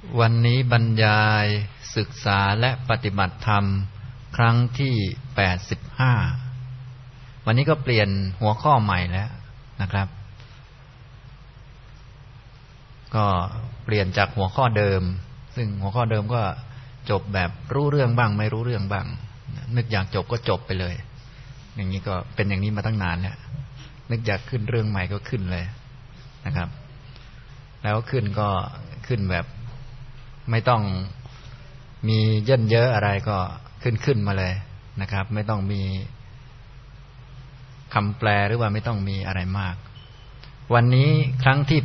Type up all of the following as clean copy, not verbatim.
วันนี้บรรยายศึกษาและปฏิบัติธรรมครั้งที่85วันนี้ก็เปลี่ยนหัวข้อใหม่แล้วนะครับก็เปลี่ยนจากหัวข้อเดิมซึ่งหัวข้อเดิมก็จบแบบรู้เรื่องบ้างไม่รู้เรื่องบ้างนึกอยากจบก็จบไปเลยอย่างนี้ก็เป็นอย่างนี้มาตั้งนานแล้วนึกอยากขึ้นเรื่องใหม่ก็ขึ้นเลยนะครับแล้วขึ้นก็ขึ้นแบบไม่ต้องมีเย่นเยอะอะไรก็ขึ้นมาเลยนะครับไม่ต้องมีคำแปลหรือว่าไม่ต้องมีอะไรมากวันนี้ครั้งที่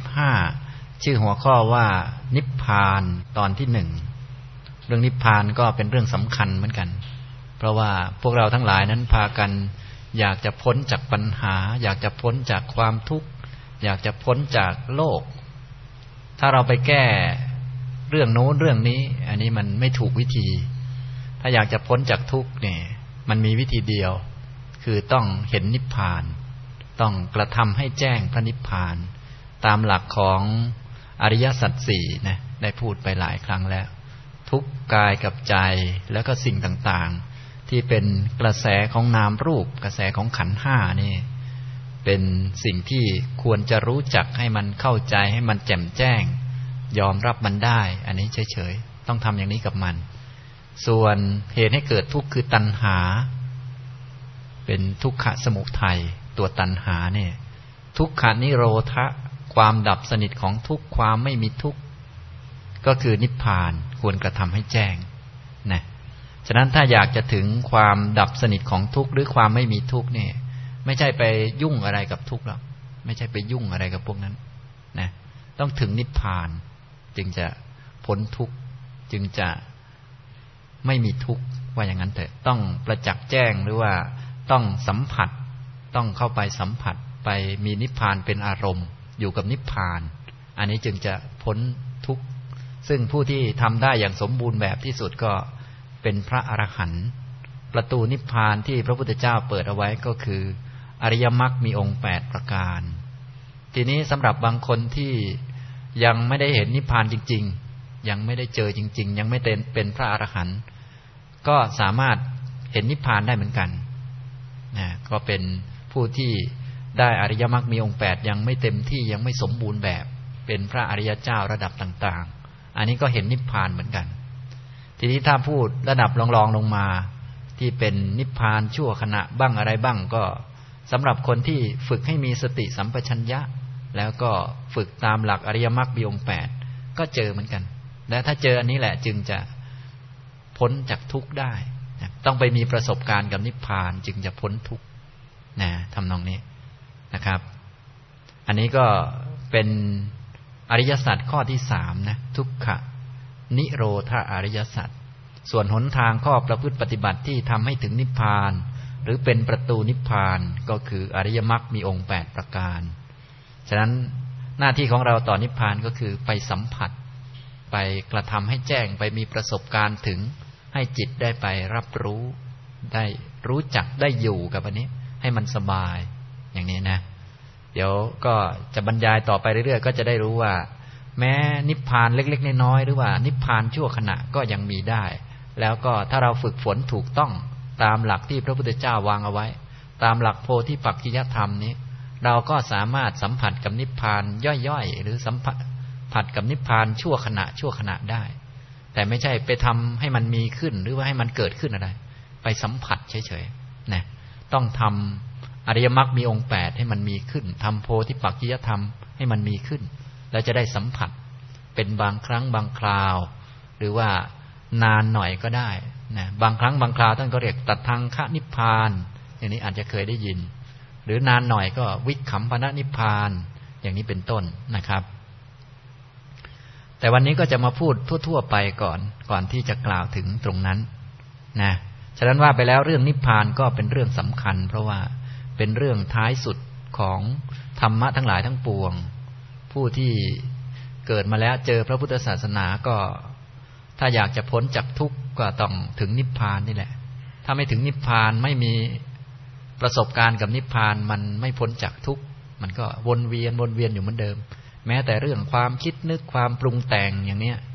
85ชื่อหัวข้อว่านิพพานตอนที่1เรื่องนิพพานก็เป็นเรื่องสำคัญเหมือนกันเพราะว่าพวกเราทั้งหลายนั้นพากันอยากจะพ้นจากปัญหาอยากจะพ้นจากความทุกข์อยากจะพ้นจากโลกถ้าเราไปแก้เรื่องโน้นเรื่องนี้อันนี้มันไม่ถูกวิธีถ้าอยากจะพ้นจากทุกข์เนี่ยมันมีวิธีเดียวคือต้องเห็นนิพพานต้องกระทำให้แจ้งพระนิพพานตามหลักของอริยสัจสี่นะได้พูดไปหลายครั้งแล้วทุกกายกับใจแล้วก็สิ่งต่างๆที่เป็นกระแสของนามรูปกระแสของขันธ์ห้านี่เป็นสิ่งที่ควรจะรู้จักให้มันเข้าใจให้มันแจ่มแจ้งยอมรับมันได้อันนี้เฉยๆต้องทำอย่างนี้กับมันส่วนเหตุให้เกิดทุกข์คือตัณหาเป็นทุกขสมุทัยตัวตัณหาเนี่ยทุกขานิโรธะความดับสนิทของทุกข์ความไม่มีทุกข์ก็คือนิพพานควรกระทำให้แจ้งนะฉะนั้นถ้าอยากจะถึงความดับสนิทของทุกข์หรือความไม่มีทุกข์เนี่ยไม่ใช่ไปยุ่งอะไรกับทุกข์หรอกไม่ใช่ไปยุ่งอะไรกับพวกนั้นนะต้องถึงนิพพานจึงจะพ้นทุกข์จึงจะไม่มีทุกข์ว่าอย่างนั้นเถอะต้องประจักษ์แจ้งหรือว่าต้องสัมผัสต้องเข้าไปสัมผัสไปมีนิพพานเป็นอารมณ์อยู่กับนิพพานอันนี้จึงจะพ้นทุกข์ซึ่งผู้ที่ทำได้อย่างสมบูรณ์แบบที่สุดก็เป็นพระอรหันต์ประตูนิพพานที่พระพุทธเจ้าเปิดเอาไว้ก็คืออริยมรรคมีองค์8ประการทีนี้สำหรับบางคนที่ยังไม่ได้เห็นนิพพานจริงๆยังไม่ได้เจอจริงๆยังไม่เป็นพระอรหันต์ก็สามารถเห็นนิพพานได้เหมือนกันนะก็เป็นผู้ที่ได้อริยมรรคมีองค์8ยังไม่เต็มที่ยังไม่สมบูรณ์แบบเป็นพระอริยเจ้าระดับต่างๆอันนี้ก็เห็นนิพพานเหมือนกันทีนี้ถ้าพูดระดับรองๆลงมาที่เป็นนิพพานชั่วขณะบ้างอะไรบ้างก็สำหรับคนที่ฝึกให้มีสติสัมปชัญญะแล้วก็ฝึกตามหลักอริยมรรคมีองค์8ก็เจอเหมือนกันและถ้าเจออันนี้แหละจึงจะพ้นจากทุกข์ได้ต้องไปมีประสบการณ์กับนิพพานจึงจะพ้นทุกข์นะทำนองนี้นะครับอันนี้ก็เป็นอริยสัจข้อที่3นะทุกขนิโรธอริยสัจส่วนหนทางข้อประพฤติปฏิบัติที่ทำให้ถึงนิพพานหรือเป็นประตูนิพพานก็คืออริยมรรคมีองค์8ประการฉะนั้นหน้าที่ของเราต่อนิพพานก็คือไปสัมผัสไปกระทำให้แจ้งไปมีประสบการณ์ถึงให้จิตได้ไปรับรู้ได้รู้จักได้อยู่กับอันนี้ให้มันสบายอย่างนี้นะเดี๋ยวก็จะบรรยายต่อไปเรื่อยๆก็จะได้รู้ว่าแม้นิพพานเล็กๆน้อยๆหรือว่านิพพานชั่วขณะก็ยังมีได้แล้วก็ถ้าเราฝึกฝนถูกต้องตามหลักที่พระพุทธเจ้าวางเอาไว้ตามหลักโพธิปักขิยธรรมนี้เราก็สามารถสัมผัสกับนิพพานย่อยๆหรือสัมผัสกับนิพพานชั่วขณะได้แต่ไม่ใช่ไปทำให้มันมีขึ้นหรือว่าให้มันเกิดขึ้นอะไรไปสัมผัสเฉยๆนะต้องทำอริยมรรคมีองค์8ให้มันมีขึ้นทำโพธิปักขิยธรรมให้มันมีขึ้นแล้วจะได้สัมผัสเป็นบางครั้งบางคราวหรือว่านานหน่อยก็ได้นะบางครั้งบางคราวท่านก็เรียกตัดทางคะนิพพานอย่างนี้อาจจะเคยได้ยินหรือนานหน่อยก็วิคัมภนนิพพานอย่างนี้เป็นต้นนะครับแต่วันนี้ก็จะมาพูดทั่วๆไปก่อนที่จะกล่าวถึงตรงนั้นนะฉะนั้นว่าไปแล้วเรื่องนิพพานก็เป็นเรื่องสำคัญเพราะว่าเป็นเรื่องท้ายสุดของธรรมะทั้งหลายทั้งปวงผู้ที่เกิดมาแล้วเจอพระพุทธศาสนาก็ถ้าอยากจะพ้นจากทุกข์ก็ต้องถึงนิพพานนี่แหละถ้าไม่ถึงนิพพานไม่มีประสบการณ์กับนิพพานมันไม่พ้นจากทุกข์มันก็วนเวียนอยู่เหมือนเดิมแม้แต่เรื่องความคิดนึกความปรุงแต่งอย่างเนี้ย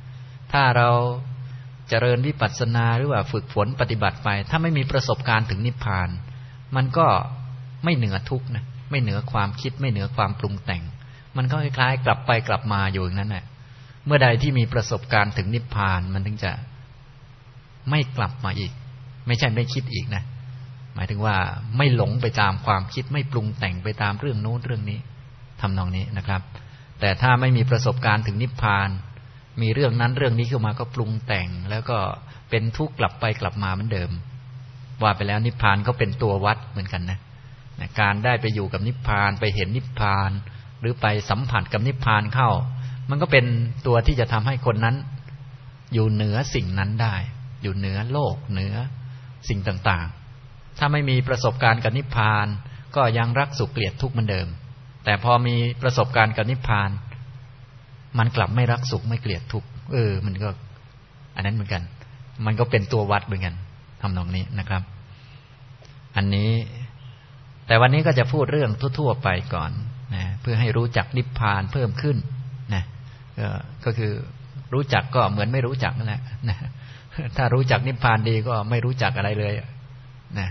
ถ้าเราเจริญวิปัสสนาหรือว่าฝึกฝนปฏิบัติไปถ้าไม่มีประสบการณ์ถึงนิพพานมันก็ไม่เหนือทุกข์นะไม่เหนือความคิดไม่เหนือความปรุงแต่งมันก็คล้ายๆกลับไปกลับมาอยู่อย่างนั้นแหละเมื่อใดที่มีประสบการณ์ถึงนิพพานมันถึงจะไม่กลับมาอีกไม่ใช่ไม่คิดอีกนะหมายถึงว่าไม่หลงไปตามความคิดไม่ปรุงแต่งไปตามเรื่องโน้นเรื่องนี้ทำนองนี้นะครับแต่ถ้าไม่มีประสบการณ์ถึงนิพพานมีเรื่องนั้นเรื่องนี้ขึ้นมาก็ปรุงแต่งแล้วก็เป็นทุกข์กลับไปกลับมาเหมือนเดิมว่าไปแล้วนิพพานก็เป็นตัววัดเหมือนกันนะการได้ไปอยู่กับนิพพานไปเห็นนิพพานหรือไปสัมผัสกับนิพพานเข้ามันก็เป็นตัวที่จะทำให้คนนั้นอยู่เหนือสิ่งนั้นได้อยู่เหนือโลกเหนือสิ่งต่างๆถ้าไม่มีประสบการณ์กับนิพพานก็ยังรักสุขเกลียดทุกข์เหมือนเดิมแต่พอมีประสบการณ์กับนิพพานมันกลับไม่รักสุขไม่เกลียดทุกข์มันก็อันนั้นเหมือนกันมันก็เป็นตัววัดเหมือนกันทำนองนี้นะครับอันนี้แต่วันนี้ก็จะพูดเรื่องทั่วๆไปก่อนนะเพื่อให้รู้จักนิพพานเพิ่มขึ้นนะก็คือรู้จักก็เหมือนไม่รู้จักนั่นแหละนะถ้ารู้จักนิพพานดีก็ไม่รู้จักอะไรเลยนะ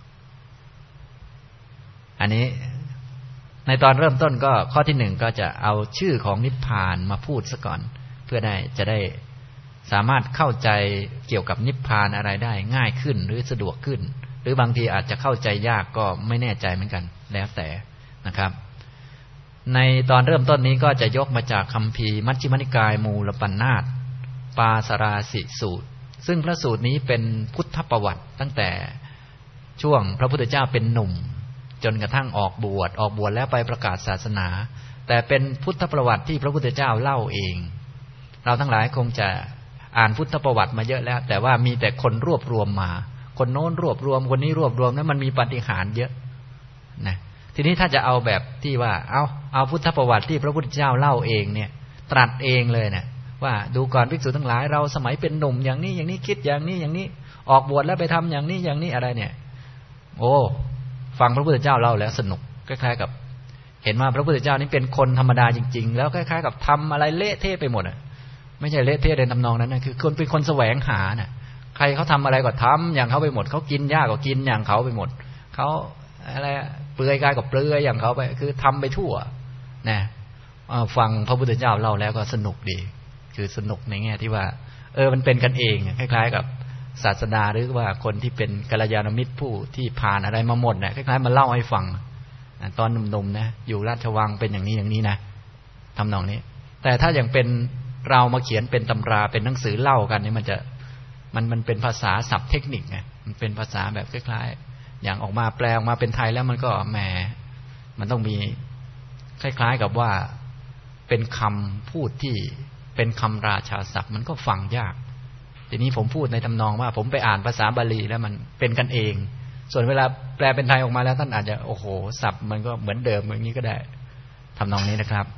อันนี้ในตอนเริ่มต้นก็ข้อที่หนึ่งก็จะเอาชื่อของนิพพานมาพูดซะก่อนเพื่อจะได้สามารถเข้าใจเกี่ยวกับนิพพานอะไรได้ง่ายขึ้นหรือสะดวกขึ้นหรือบางทีอาจจะเข้าใจยากก็ไม่แน่ใจเหมือนกันแล้วแต่นะครับในตอนเริ่มต้นนี้ก็จะยกมาจากคัมภีร์มัชฌิมนิกายมูลปัณณาสปาสราสิสูตรซึ่งพระสูตรนี้เป็นพุทธประวัติตั้งแต่ช่วงพระพุทธเจ้าเป็นหนุ่มจนกระทั่งออกบวชแล้วไปประกาศศาสนาแต่เป็นพุทธประวัติที่พระพุทธเจ้าเล่าเองเราทั้งหลายคงจะอ่านพุทธประวัติมาเยอะแล้วแต่ว่ามีแต่คนรวบรวมมาคนโน้นรวบรวมคนนี้รวบรวมนั้นมันมีปาฏิหาริย์เยอะนะทีนี้ถ้าจะเอาแบบที่ว่าเอาพุทธประวัติที่พระพุทธเจ้าเล่าเองเนี่ยตรัสเองเลยเนี่ยว่าดูก่อนภิกษุทั้งหลายเราสมัยเป็นหนุ่มอย่างนี้อย่างนี้คิดอย่างนี้อย่างนี้ออกบวชแล้วไปทำอย่างนี้อย่างนี้อะไรเนี่ยโอ้ฟังพระพุทธเจ้าเล่าแล้วสนุกคล้ายๆกับเห็นว่าพระพุทธเจ้านี่เป็นคนธรรมดาจริงๆแล้วคล้ายๆกับทำอะไรเละเทะไปหมดอ่ะไม่ใช่เละเทะในทำนองนั้นนะคือคนเป็นคนแสวงหาน่ะใครเขาทำอะไรก็ทำอย่างเขาไปหมดเขากินหญ้าก็กินอย่างเขาไปหมดเขาอะไรเปลือยกายก็เปลือยอย่างเขาไปคือทำไปทั่วนะฟังพระพุทธเจ้าเล่าแล้วก็สนุกดีคือสนุกในแง่ที่ว่ามันเป็นกันเองคล้ายๆกับศาสดาหรือว่าคนที่เป็นกัลยาณมิตรผู้ที่ผ่านอะไรมาหมดเนี่ยคล้ายๆมาเล่าให้ฟังตอนหนุ่มๆนะอยู่ราชวังเป็นอย่างนี้อย่างนี้นะทำนองนี้แต่ถ้าอย่างเป็นเรามาเขียนเป็นตำราเป็นหนังสือเล่ากันนี่มันเป็นภาษาศัพท์เทคนิคไงมันเป็นภาษาแบบคล้ายๆอย่างออกมาแปลออกมาเป็นไทยแล้วมันก็แหมมันต้องมีคล้ายๆกับว่าเป็นคำพูดที่เป็นคำราชาศัพท์มันก็ฟังยากทีนี้ผมพูดในทำนองว่าผมไปอ่านภาษาบาลีแล้วมันเป็นกันเองส่วนเวลาแปลเป็นไทยออกมาแล้วท่านอาจจะโอ้โหศัพท์มันก็เหมือนเดิมอย่างนี้ก็ได้ทำนองนี้นะครับ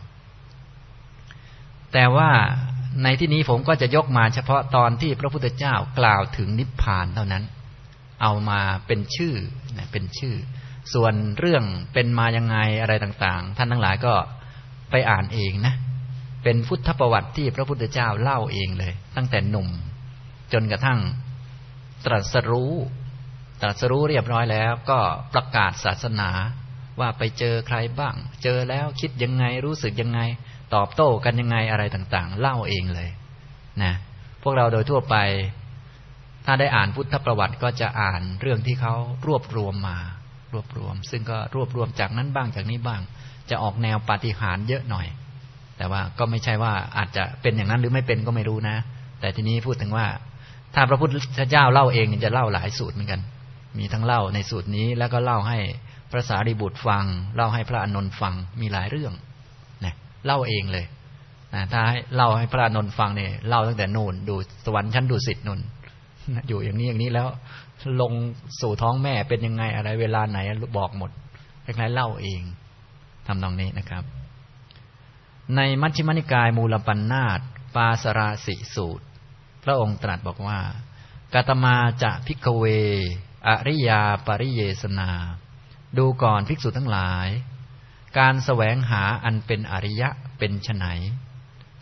แต่ว่าในที่นี้ผมก็จะยกมาเฉพาะตอนที่พระพุทธเจ้ากล่าวถึงนิพพานเท่านั้นเอามาเป็นชื่อเป็นชื่อส่วนเรื่องเป็นมายังไงอะไรต่างๆท่านทั้งหลายก็ไปอ่านเองนะเป็นพุทธประวัติที่พระพุทธเจ้าเล่าเองเลยตั้งแต่หนุ่มจนกระทั่งตรัสรู้เรียบร้อยแล้วก็ประกาศศาสนาว่าไปเจอใครบ้างเจอแล้วคิดยังไงรู้สึกยังไงตอบโต้กันยังไงอะไรต่างๆเล่าเองเลยนะพวกเราโดยทั่วไปถ้าได้อ่านพุทธประวัติก็จะอ่านเรื่องที่เขารวบรวมซึ่งก็รวบรวมจากนั้นบ้างจากนี้บ้างจะออกแนวปาฏิหาริย์เยอะหน่อยแต่ว่าก็ไม่ใช่ว่าอาจจะเป็นอย่างนั้นหรือไม่เป็นก็ไม่รู้นะแต่ทีนี้พูดถึงว่าถ้าพระพุทธเจ้าเล่าเองจะเล่าหลายสูตรเหมือนกันมีทั้งเล่าในสูตรนี้แล้วก็เล่าให้พระสารีบุตรฟังเล่าให้พระอานนท์ฟังมีหลายเรื่องนะเล่าเองเลยนะถ้าให้เล่าให้พระอานนท์ฟังเนี่ยเล่าตั้งแต่นู่นดูสวรรค์ชั้นดุสิตนู่นอยู่อย่างนี้แล้วลงสู่ท้องแม่เป็นยังไงอะไรเวลาไหนบอกหมดคล้ายๆเล่าเองทำนองนี้นะครับในมัชฌิมนิกายมูลปัณณาสปาสราสิสูตรพระองค์ตรัสบอกว่ากัตมาจะภิกขเวอริยาปริเยสนาดูก่อนภิกษุทั้งหลายการแสวงหาอันเป็นอริยะเป็นไฉนป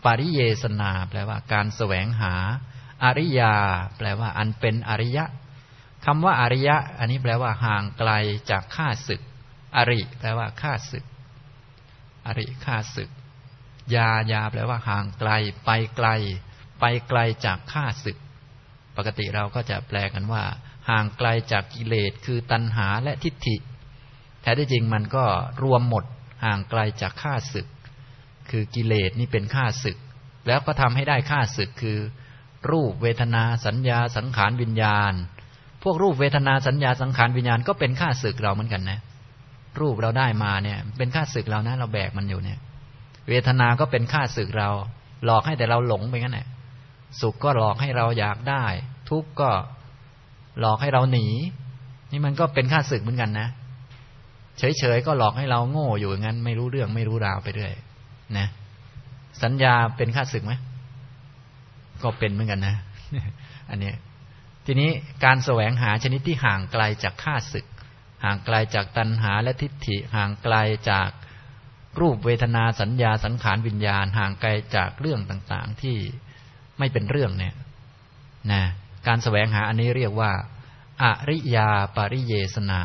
ริเยสนาแปลว่าการแสวงหาอริยาแปลว่าอันเป็นอริยะคำว่าอริยะอันนี้แปลว่าห่างไกลจากข้าศึกอริแปลว่าข้าศึกอริข้าศึกยาแปลว่าห่างไกลไปไกลไปไกลจากข้าศึกปกติเราก็จะแปลกันว่าห่างไกลจากกิเลสคือตัณหาและทิฏฐิแท้ที่จริงมันก็รวมหมดห่างไกลจากข้าศึกคือกิเลสนี่เป็นข้าศึกแล้วก็ทำให้ได้ข้าศึกคือรูปเวทนาสัญญาสังขารวิญญาณพวกรูปเวทนาสัญญาสังขารวิญญาณก็เป็นข้าศึกเราเหมือนกันนะรูปเราได้มาเนี่ยเป็นข้าศึกเรานะเราแบกมันอยู่เนี่ยเวทนาก็เป็นข้าศึกเราหลอกให้แต่เราหลงไปงั้นแหละสุขก็หลอกให้เราอยากได้ทุกข์ก็หลอกให้เราหนีนี่มันก็เป็นข้าศึกเหมือนกันนะเฉยๆก็หลอกให้เราโง่อยู่อย่างนั้นไม่รู้เรื่องไม่รู้ราวไปเรื่อยนะสัญญาเป็นข้าศึกไหมก็เป็นเหมือนกันนะอันนี้ทีนี้การแสวงหาชนิดที่ห่างไกลจากข้าศึกห่างไกลจากตัณหาและทิฏฐิห่างไกลจากรูปเวทนาสัญญาสังขารวิญญาณห่างไกลจากเรื่องต่างๆที่ไม่เป็นเรื่องเนี่ยนะการแสวงหาอันนี้เรียกว่าอริยาปริเยสนา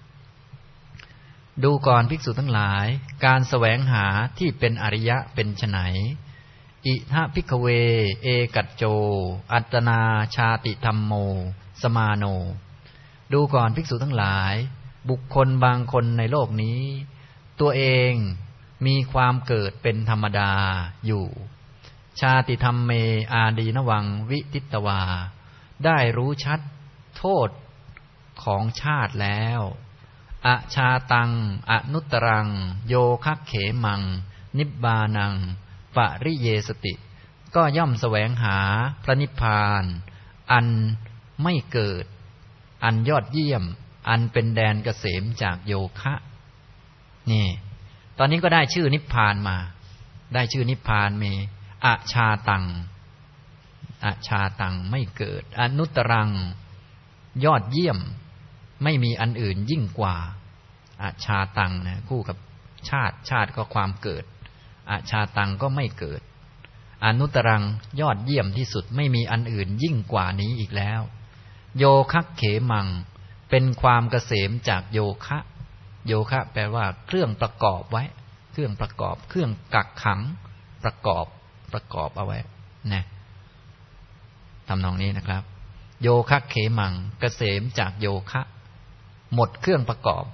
ดูก่อนภิกษุทั้งหลายการแสวงหาที่เป็นอริยะเป็นไฉนอิทะภิกขเวเอกัจโจอัตตนาชาติธัมโมสมาโนดูก่อนภิกษุทั้งหลายบุคคลบางคนในโลกนี้ตัวเองมีความเกิดเป็นธรรมดาอยู่ชาติธัมเมอาดีนวังวิติตวาได้รู้ชัดโทษของชาติแล้วอชาตังอนุตตรังโยคัคเขมังนิบบานังปริเยสติก็ย่อมแสวงหาพระนิพพานอันไม่เกิดอันยอดเยี่ยมอันเป็นแดนเกษมจากโยคะนี่ตอนนี้ก็ได้ชื่อนิพพานมาได้ชื่อนิพพานมีอชาตังอชาตังไม่เกิดอนุตตรังยอดเยี่ยมไม่มีอันอื่นยิ่งกว่าอชาตังนะคู่กับชาติก็ความเกิดอชาตังก็ไม่เกิดอนุตตรังยอดเยี่ยมที่สุดไม่มีอันอื่นยิ่งกว่านี้อีกแล้วโยคัคเขมังเป็นความเกษมจากโยคะโยคะแปลว่าเครื่องประกอบไว้เครื่องประกอบเครื่องกักขังประกอบเอาไว้นะทำนองนี้นะครับโยคะเขมังเกษมจากโยคะหมดเครื่องประกอบ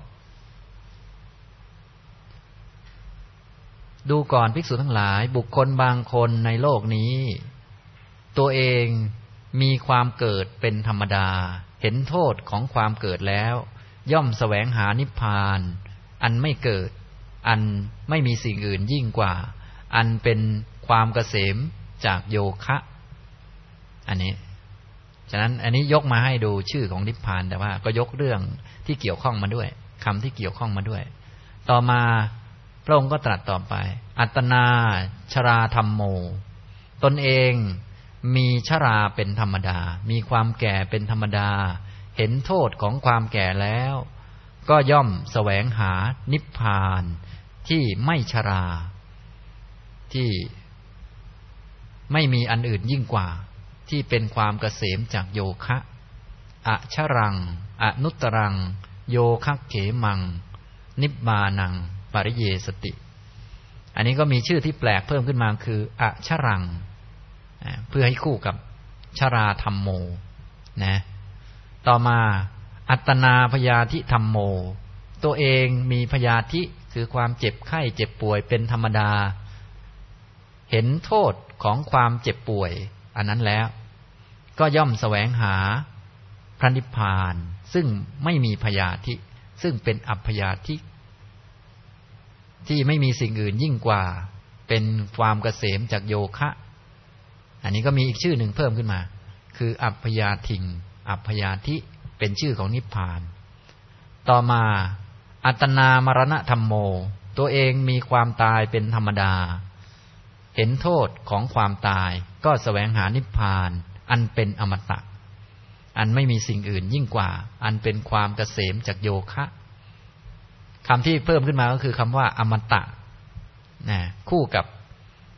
ดูก่อนภิกษุทั้งหลายบุคคลบางคนในโลกนี้ตัวเองมีความเกิดเป็นธรรมดาเห็นโทษของความเกิดแล้วย่อมแสวงหานิพพานอันไม่เกิดอันไม่มีสิ่งอื่นยิ่งกว่าอันเป็นความเกษมจากโยคะอันนี้ฉะนั้นอันนี้ยกมาให้ดูชื่อของนิพพานแต่ว่าก็ยกเรื่องที่เกี่ยวข้องมาด้วยคำที่เกี่ยวข้องมาด้วยต่อมาพระองค์ก็ตรัสต่อไปอัตตนาชราธัมโมตนเองมีชราเป็นธรรมดามีความแก่เป็นธรรมดาเห็นโทษของความแก่แล้วก็ย่อมแสวงหานิพพานที่ไม่ชราที่ไม่มีอันอื่นยิ่งกว่าที่เป็นความเกษมจากโยคะอชรังอนุตตรังโยคัคเขมังนิบบานังปริเยสติอันนี้ก็มีชื่อที่แปลกเพิ่มขึ้นมาคืออชรังเพื่อให้คู่กับชราธัมโมนะต่อมาอัตตนาพยาธิธัมโมตัวเองมีพยาธิคือความเจ็บไข้เจ็บป่วยเป็นธรรมดาเห็นโทษของความเจ็บป่วยอันนั้นแล้วก็ย่อมแสวงหาพระนิพพานซึ่งไม่มีพยาธิซึ่งเป็นอัพพยาธิที่ไม่มีสิ่งอื่นยิ่งกว่าเป็นความเกษมจากโยคะอันนี้ก็มีอีกชื่อหนึ่งเพิ่มขึ้นมาคืออัพพยาทิงอัพพยาธิเป็นชื่อของนิพพานต่อมาอัตตนามรณะธัมโมตัวเองมีความตายเป็นธรรมดาเห็นโทษของความตายก็แสวงหานิพพานอันเป็นอมตะอันไม่มีสิ่งอื่นยิ่งกว่าอันเป็นความเกษมจากโยคะคำที่เพิ่มขึ้นมาก็คือคำว่าอมตะนะคู่กับ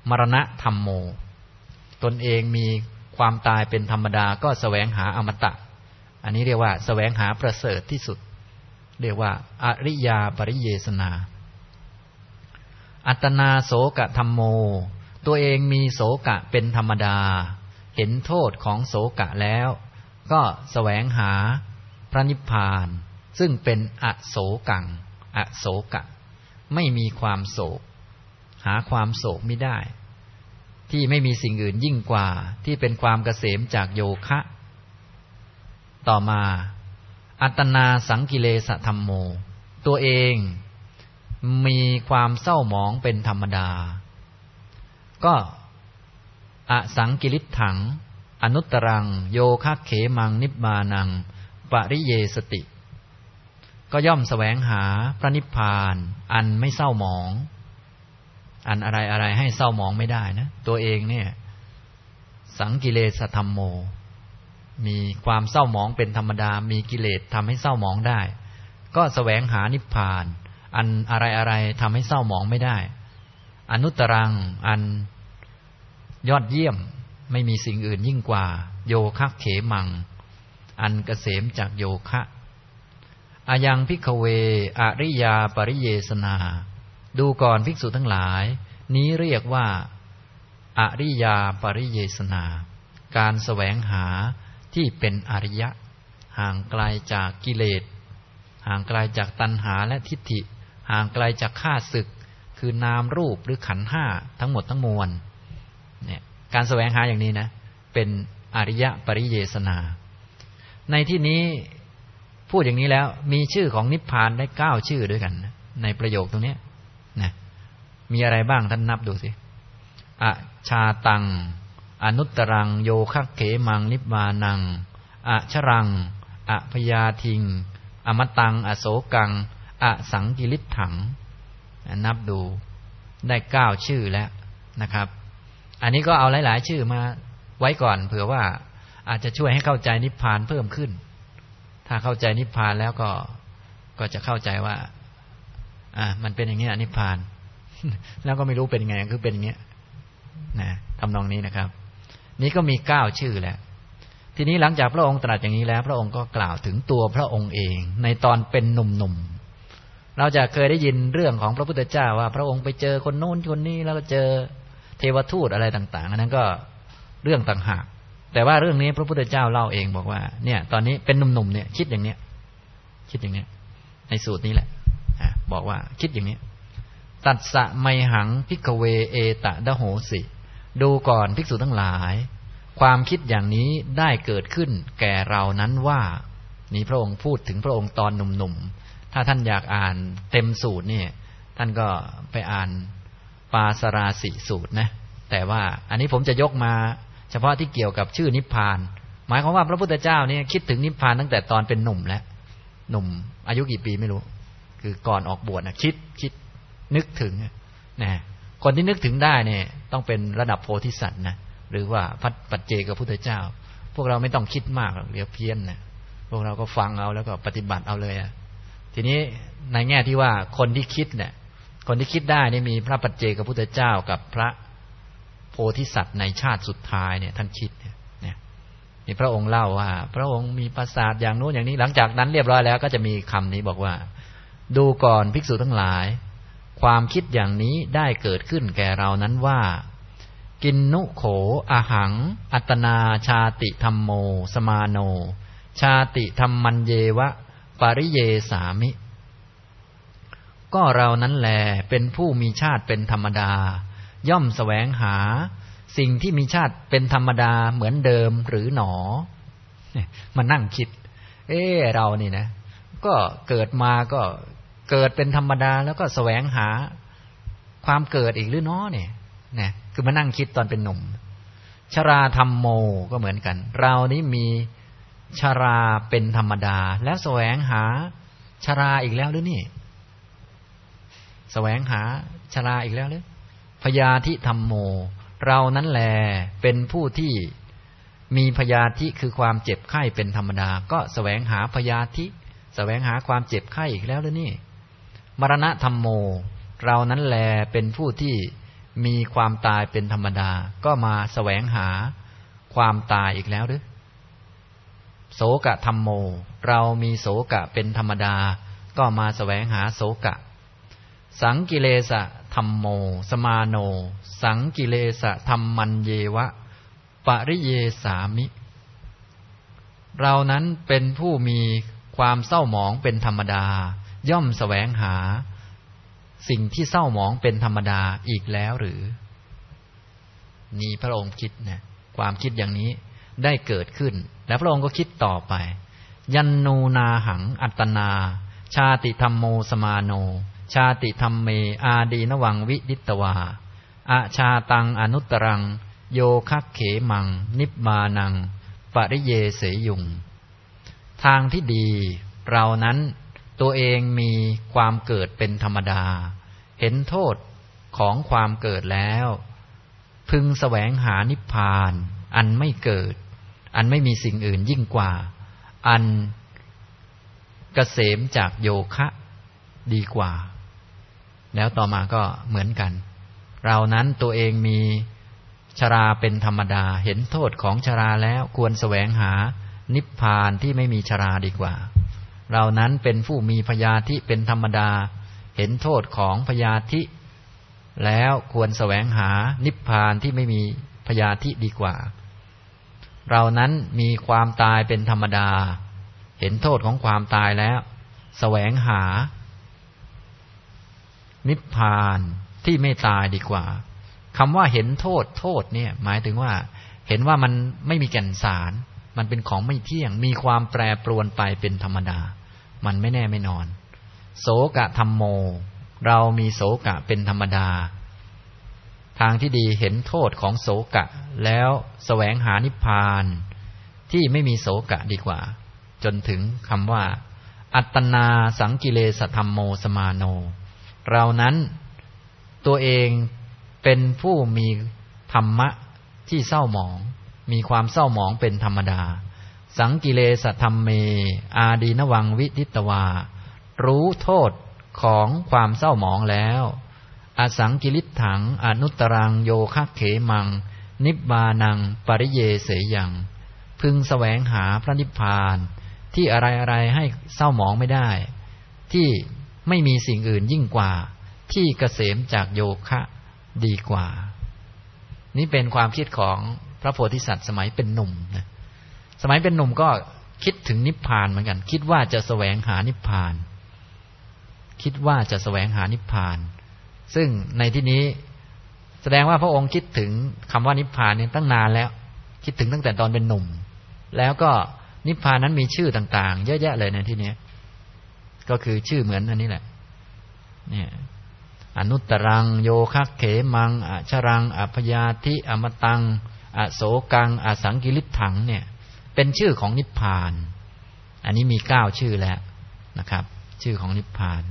มรณะธัมโมตนเองมีความตายเป็นธรรมดาก็แสวงหาอมตะอันนี้เรียกว่าแสวงหาประเสริฐที่สุดเรียกว่าอริยาปริเยสนาอัตนาโสกธัมโมตัวเองมีโสกะเป็นธรรมดาเห็นโทษของโสกะแล้วก็แสวงหาพระนิพพานซึ่งเป็นอโศกังอโศกะไม่มีความโศกหาความโศกไม่ได้ที่ไม่มีสิ่งอื่นยิ่งกว่าที่เป็นความเกษมจากโยคะต่อมาอัตนาสังกิเลสธัมโมตัวเองมีความเศร้าหมองเป็นธรรมดาก็อสังกิริถังอนุตตรังโยคะเขมังนิบบานังปริเยสติก็ย่อมแสวงหาพระนิพพานอันไม่เศร้าหมองอันอะไรให้เศร้าหมองไม่ได้นะตัวเองเนี่ยสังกิเลสธัมโมมีความเศร้าหมองเป็นธรรมดามีกิเลสทำให้เศร้าหมองได้ก็แสวงหานิพพานอันอะไรทำให้เศร้าหมองไม่ได้อนุตตรังอันยอดเยี่ยมไม่มีสิ่งอื่นยิ่งกว่าโยคะเขมังอันเกษมจากโยคะอายังภิกขเวอริยาปริเยสนาดูก่อนภิกษุทั้งหลายนี้เรียกว่าอริยาปริเยสนาการแสวงหาที่เป็นอริยะห่างไกลจากกิเลสห่างไกลจากตัณหาและทิฏฐิห่างไกลจากข้าศึกคือนามรูปหรือขันธ์ห้าทั้งหมดทั้งมวลเนี่ยการแสวงหาอย่างนี้นะเป็นอริยปริเยสนาในที่นี้พูดอย่างนี้แล้วมีชื่อของนิพพานได้9ชื่อด้วยกันในประโยคตรงนี้นะมีอะไรบ้างท่านนับดูสิอชาตังอนุตตรังโยคะเขมังนิบบานังอชรังอพยาทิงอมตังอโศกังอสังกิริถังนับดูได้9ชื่อแล้วนะครับอันนี้ก็เอาหลายๆชื่อมาไว้ก่อนเผื่อว่าอาจจะช่วยให้เข้าใจนิพพานเพิ่มขึ้นถ้าเข้าใจนิพพานแล้วก็จะเข้าใจว่ามันเป็นอย่างนี้นิพพานแล้วก็ไม่รู้เป็นยังไงคือเป็นอย่างนี้นะทำนองนี้นะครับนี้ก็มี9ชื่อแล้วทีนี้หลังจากพระองค์ตรัสอย่างนี้แล้วพระองค์ก็กล่าวถึงตัวพระองค์เองในตอนเป็นหนุ่มๆเราจะเคยได้ยินเรื่องของพระพุทธเจ้าว่าพระองค์ไปเจอคนโน้นคนนี้แล้วก็เจอเทวทูตอะไรต่างๆอันนั้นก็เรื่องต่างหากแต่ว่าเรื่องนี้พระพุทธเจ้าเล่าเองบอกว่าเนี่ยตอนนี้เป็นหนุ่มๆเนี่ยคิดอย่างเนี้ยคิดอย่างเนี้ยในสูตรนี้แหละบอกว่าคิดอย่างนี้ตัสสะไมหังภิกขเวเอตะดะโหสิดูก่อนภิกษุทั้งหลายความคิดอย่างนี้ได้เกิดขึ้นแก่เรานั้นว่านี่พระองค์พูดถึงพระองค์ตอนหนุ่มๆถ้าท่านอยากอ่านเต็มสูตรเนี่ยท่านก็ไปอ่านปาสราสิสูตรนะแต่ว่าอันนี้ผมจะยกมาเฉพาะที่เกี่ยวกับชื่อนิพพานหมายความว่าพระพุทธเจ้าเนี่ยคิดถึงนิพพานตั้งแต่ตอนเป็นหนุ่มแล้วหนุ่มอายุกี่ปีไม่รู้คือก่อนออกบวชนะคิดนึกถึงนะคนที่นึกถึงได้เนี่ยต้องเป็นระดับโพธิสัตว์นะหรือว่าปัจเจกพุทธเจ้าพวกเราไม่ต้องคิดมากหรอกเดี๋ยวเพี้ยนนะพวกเราก็ฟังเอาแล้วก็ปฏิบัติเอาเลยทีนี้ในแง่ที่ว่าคนที่คิดเนี่ยคนที่คิดได้นี่มีพระปัจเจกพุทธเจ้ากับพระโพธิสัตว์ในชาติสุดท้ายเนี่ยท่านคิดเนี่ยนี่พระองค์เล่าว่าพระองค์มีปราสาทอย่างโน้นอย่างนี้หลังจากนั้นเรียบร้อยแล้วก็จะมีคำนี้บอกว่าดูก่อนภิกษุทั้งหลายความคิดอย่างนี้ได้เกิดขึ้นแก่เรานั้นว่ากินนุโขอาหังอัตนาชาติธัมโมสมาโนชาติธัมมัญเยวะปริเยสามิก็เรานั้นแลเป็นผู้มีชาติเป็นธรรมดาย่อมแสวงหาสิ่งที่มีชาติเป็นธรรมดาเหมือนเดิมหรือหนอมานั่งคิดเรานี่นะก็เกิดมาก็เกิดเป็นธรรมดาแล้วก็แสวงหาความเกิดอีกหรือน้อเนี่ยนะคือมานั่งคิดตอนเป็นหนุ่มชราธัมโมก็เหมือนกันเรานี้มีชราเป็นธรรมดาแล้วแสวงหาชราอีกแล้วหรือนี่แสวงหาชราอีกแล้วหรือพยาธิธัมโมเรานั้นแลเป็นผู้ที่มีพยาธิคือความเจ็บไข้เป็นธรรมดาก็แสวงหาพยาธิแสวงหาความเจ็บไข้อีกแล้วหรือนี่มรณะธัมโมเรานั้นแลเป็นผู้ที่มีความตายเป็นธรรมดาก็มาแสวงหาความตายอีกแล้วหรือโสกะธัมโมเรามีโสกะเป็นธรรมดาก็มาแสวงหาโสกะสังกิเลสะธัมโมสมาโนสังกิเลสะธัมมันเยวะปริเยสามิเรานั้นเป็นผู้มีความเศร้าหมองเป็นธรรมดาย่อมแสวงหาสิ่งที่เศร้าหมองเป็นธรรมดาอีกแล้วหรือนี่พระองค์คิดนะความคิดอย่างนี้ได้เกิดขึ้นแล้วพระองค์ก็คิดต่อไปยันนูนาหังอัตตนาชาติธัมโมสมาโนชาติธัมเมอาดีนวังวิดิตวาอาชาตังอนุตตรังโยคัคเขมังนิบบานังปริเยเสยุงทางที่ดีเรานั้นตัวเองมีความเกิดเป็นธรรมดาเห็นโทษของความเกิดแล้วพึงแสวงหานิพพานอันไม่เกิดอันไม่มีสิ่งอื่นยิ่งกว่าอันเกษมจากโยคะดีกว่าแล้วต่อมาก็เหมือนกันเรานั้นตัวเองมีชราเป็นธรรมดาเห็นโทษของชราแล้วควรแสวงหานิพพานที่ไม่มีชราดีกว่าเรานั้นเป็นผู้มีพยาธิเป็นธรรมดาเห็นโทษของพยาธิแล้วควรแสวงหานิพพานที่ไม่มีพยาธิดีกว่าเรานั้นมีความตายเป็นธรรมดาเห็นโทษของความตายแล้วแสวงหานิพพานที่ไม่ตายดีกว่าคำว่าเห็นโทษเนี่ยหมายถึงว่าเห็นว่ามันไม่มีแก่นสารมันเป็นของไม่เที่ยงมีความแปรปรวนไปเป็นธรรมดามันไม่แน่ไม่นอนโสกะธัมโมเรามีโสกะเป็นธรรมดาทางที่ดีเห็นโทษของโสกะแล้วแสวงหานิพพานที่ไม่มีโสกะดีกว่าจนถึงคำว่าอัตตนาสังกิเลสธัมโมสมาโนเรานั้นตัวเองเป็นผู้มีธรรมะที่เศร้าหมองมีความเศร้าหมองเป็นธรรมดาสังกิเลสธัมเมอาดีนวังวิทิตวารู้โทษของความเศร้าหมองแล้วอสังกิริถังอนุตตรังโยคะเขมังนิบบานังปริเยเสยังพึงแสวงหาพระนิพพานที่อะไรๆให้เศร้าหมองไม่ได้ที่ไม่มีสิ่งอื่นยิ่งกว่าที่เกษมจากโยคะดีกว่านี่เป็นความคิดของพระโพธิสัตว์สมัยเป็นหนุ่มนะสมัยเป็นหนุ่มก็คิดถึงนิพพานเหมือนกันคิดว่าจะแสวงหานิพพานคิดว่าจะแสวงหานิพพานซึ่งในที่นี้แสดงว่าพระองค์คิดถึงคำว่านิพพานเนี่ยตั้งนานแล้วคิดถึงตั้งแต่ตอนเป็นหนุ่มแล้วก็นิพพานนั้นมีชื่อต่างๆเยอะแยะเลยในที่นี้ก็คือชื่อเหมือนอันนี้แหละเนี่ยอนุตตรังโยคะเขมังอชรังอพยาธิอมตังอโศกังอสังกิริถังเนี่ยเป็นชื่อของนิพพานอันนี้มี9ชื่อแล้วนะครับชื่อของนิพพาน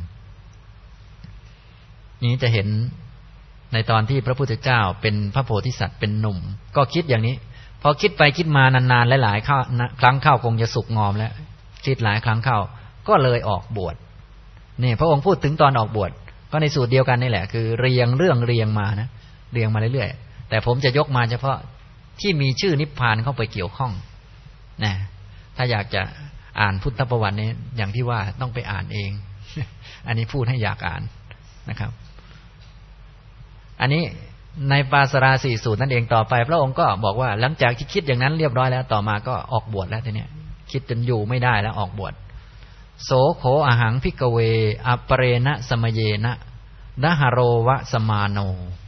นี้จะเห็นในตอนที่พระพุทธเจ้าเป็นพระโพธิสัตว์เป็นหนุ่มก็คิดอย่างนี้พอคิดไปคิดมานานๆหลายๆครั้งเข้าคงจะสุกงอมแล้วคิดหลายครั้งเข้าก็เลยออกบวชนี่พระองค์พูดถึงตอนออกบวชก็ในสูตรเดียวกันนี่แหละคือเรียงมานะเรียงมาเรื่อยๆแต่ผมจะยกมาเฉพาะที่มีชื่อนิพพานเข้าไปเกี่ยวข้องนะถ้าอยากจะอ่านพุทธประวัตินี้อย่างที่ว่าต้องไปอ่านเอง อันนี้พูดให้อยากอ่านนะครับอันนี้ในปาสราสีสูตรนั่นเองต่อไปพระองค์ก็บอกว่าหลังจากที่คิดอย่างนั้นเรียบร้อยแล้วต่อมาก็ออกบวชแล้วทีนี้คิดจนอยู่ไม่ได้แล้วออกบวชโสโขอหังภิกขเวอปเรณะสมเยนะดหโรวะสมาโน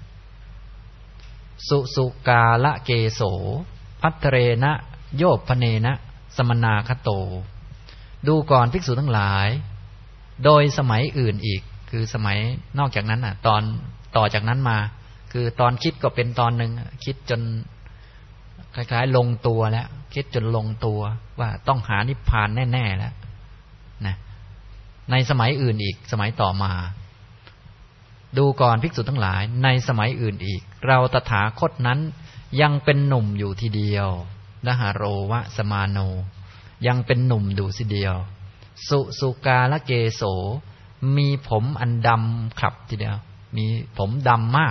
สุกาละเกโสพัทเรณะโยพเนนะสมนาคโตดูก่อนภิกษุทั้งหลายโดยสมัยอื่นอีกคือสมัยนอกจากนั้นตอนต่อจากนั้นมาคือตอนคิดก็เป็นตอนหนึ่งคิดจนคล้ายๆลงตัวแล้วคิดจนลงตัวว่าต้องหานิพพานแน่ๆแล้วนะในสมัยอื่นอีกสมัยต่อมาดูก่อนภิกษุทั้งหลายในสมัยอื่นอีกเราตถาคตนั้นยังเป็นหนุ่มอยู่ทีเดียวดหโรวะสมาโนยังเป็นหนุ่มดูสิเดียวสุกาละเกโสมีผมอันดำขลับทีเดียวมีผมดำมาก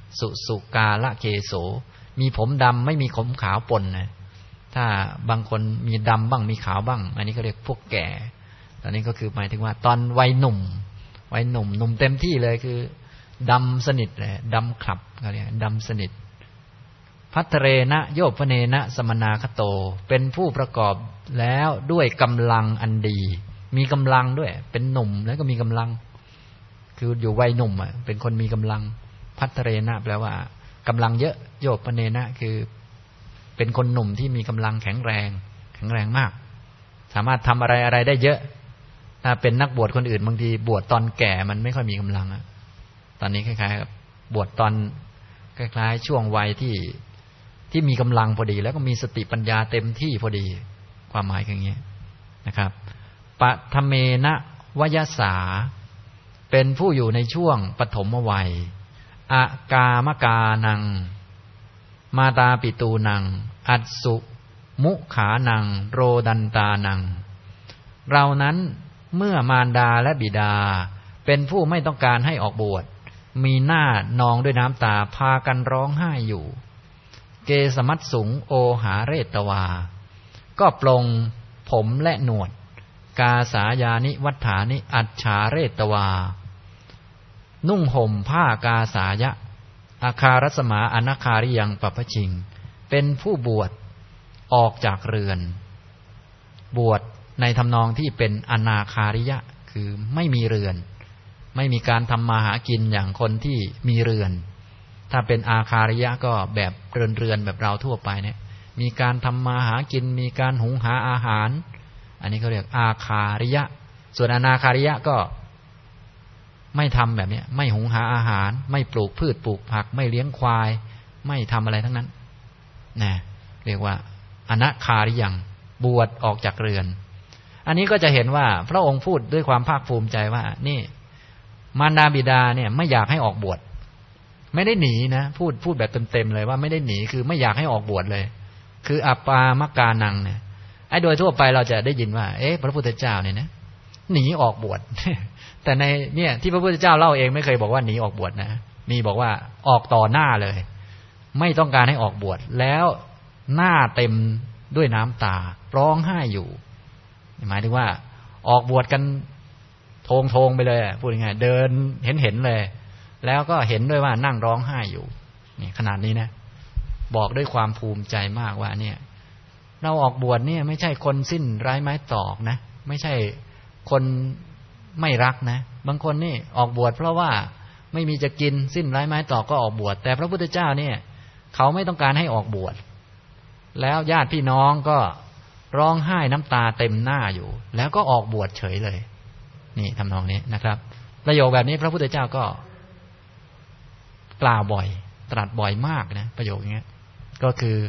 สุกาละเกโสมีผมดำไม่มีผมขาวปนนะถ้าบางคนมีดำบ้างมีขาวบ้างอันนี้ก็เรียกพวกแก่ตอนนี้ก็คือหมายถึงว่าตอนวัยหนุ่มหนุ่มเต็มที่เลยคือดำสนิทเลยดำขลับเขาเรียกดำสนิทพัทเรนะโยปเนนะสมนาคโตเป็นผู้ประกอบแล้วด้วยกำลังอันดีมีกำลังด้วยเป็นหนุ่มแล้วก็มีกำลังคืออยู่วัยหนุ่มอ่ะเป็นคนมีกำลังพัทเรนะแปลว่ากำลังเยอะโยปเนนะคือเป็นคนหนุ่มที่มีกำลังแข็งแรงมากสามารถทำอะไรได้เยอะถ้าเป็นนักบวชคนอื่นบางทีบวชตอนแก่มันไม่ค่อยมีกำลังอ่ะตอนนี้คล้ายๆกับบวชตอนคล้ายๆช่วงวัยที่มีกำลังพอดีแล้วก็มีสติปัญญาเต็มที่พอดีความหมายอย่างนี้นะครับปฐเมนะวยสาเป็นผู้อยู่ในช่วงปฐมวัยอากามกานังมาตาปิตูนังอัสสุมุขานังโรดันตานังเรานั้นเมื่อมารดาและบิดาเป็นผู้ไม่ต้องการให้ออกบวชมีหน้านองด้วยน้ำตาพากันร้องไห้อยู่เกสมัตสุงโอหาเรตวาก็ปลงผมและหนวดกาสายานิวัฏฐานิอัจฉาเรตวานุ่งห่มผ้ากาสายะอาคารสมาอนาคาริยังปัปชิงเป็นผู้บวชออกจากเรือนบวชในทำนองที่เป็นอนาคาริยะคือไม่มีเรือนไม่มีการทำมาหากินอย่างคนที่มีเรือนถ้าเป็นอาคาริยะก็แบบเรือนแบบเราทั่วไปเนี่ยมีการทำมาหากินมีการหุงหาอาหารอันนี้เขาเรียกอาคาริยะส่วนอนาคาริยะก็ไม่ทำแบบนี้ไม่หุงหาอาหารไม่ปลูกพืชปลูกผักไม่เลี้ยงควายไม่ทำอะไรทั้งนั้นนะเรียกว่าอนาคาริยังบวชออกจากเรือนอันนี้ก็จะเห็นว่าพระองค์พูดด้วยความภาคภูมิใจว่านี่มารดาบิดาเนี่ยไม่อยากให้ออกบวชไม่ได้หนีนะพูดแบบเต็มๆเลยว่าไม่ได้หนีคือไม่อยากให้ออกบวชเลยคืออัปปามกานังเนี่ยไอ้โดยทั่วไปเราจะได้ยินว่าพระพุทธเจ้าเนี่ยนะหนีออกบวช แต่ในเนี่ยที่พระพุทธเจ้าเล่าเองไม่เคยบอกว่าหนีออกบวชนะมีบอกว่าออกต่อหน้าเลยไม่ต้องการให้ออกบวชแล้วหน้าเต็มด้วยน้ำตาร้องไห้อยู่หมายถึงว่าออกบวชกันโทงไปเลยพูดง่ายๆเดินเห็นเลยแล้วก็เห็นด้วยว่านั่งร้องไห้อยู่นี่ขนาดนี้นะบอกด้วยความภูมิใจมากว่าเนี่ยเราออกบวชเนี่ยไม่ใช่คนสิ้นไร้ไม้ตอกนะไม่ใช่คนไม่รักนะบางคนนี่ออกบวชเพราะว่าไม่มีจะกินสิ้นไร้ไม้ตอกก็ออกบวชแต่พระพุทธเจ้าเนี่ยเขาไม่ต้องการให้ออกบวชแล้วญาติพี่น้องก็ร้องไห้น้ำตาเต็มหน้าอยู่แล้วก็ออกบวชเฉยเลยนี่ทำนองนี้นะครับประโยคแบบนี้พระพุทธเจ้าก็กล่าวบ่อยตรัสบ่อยมากนะประโยคนี้ก็คือ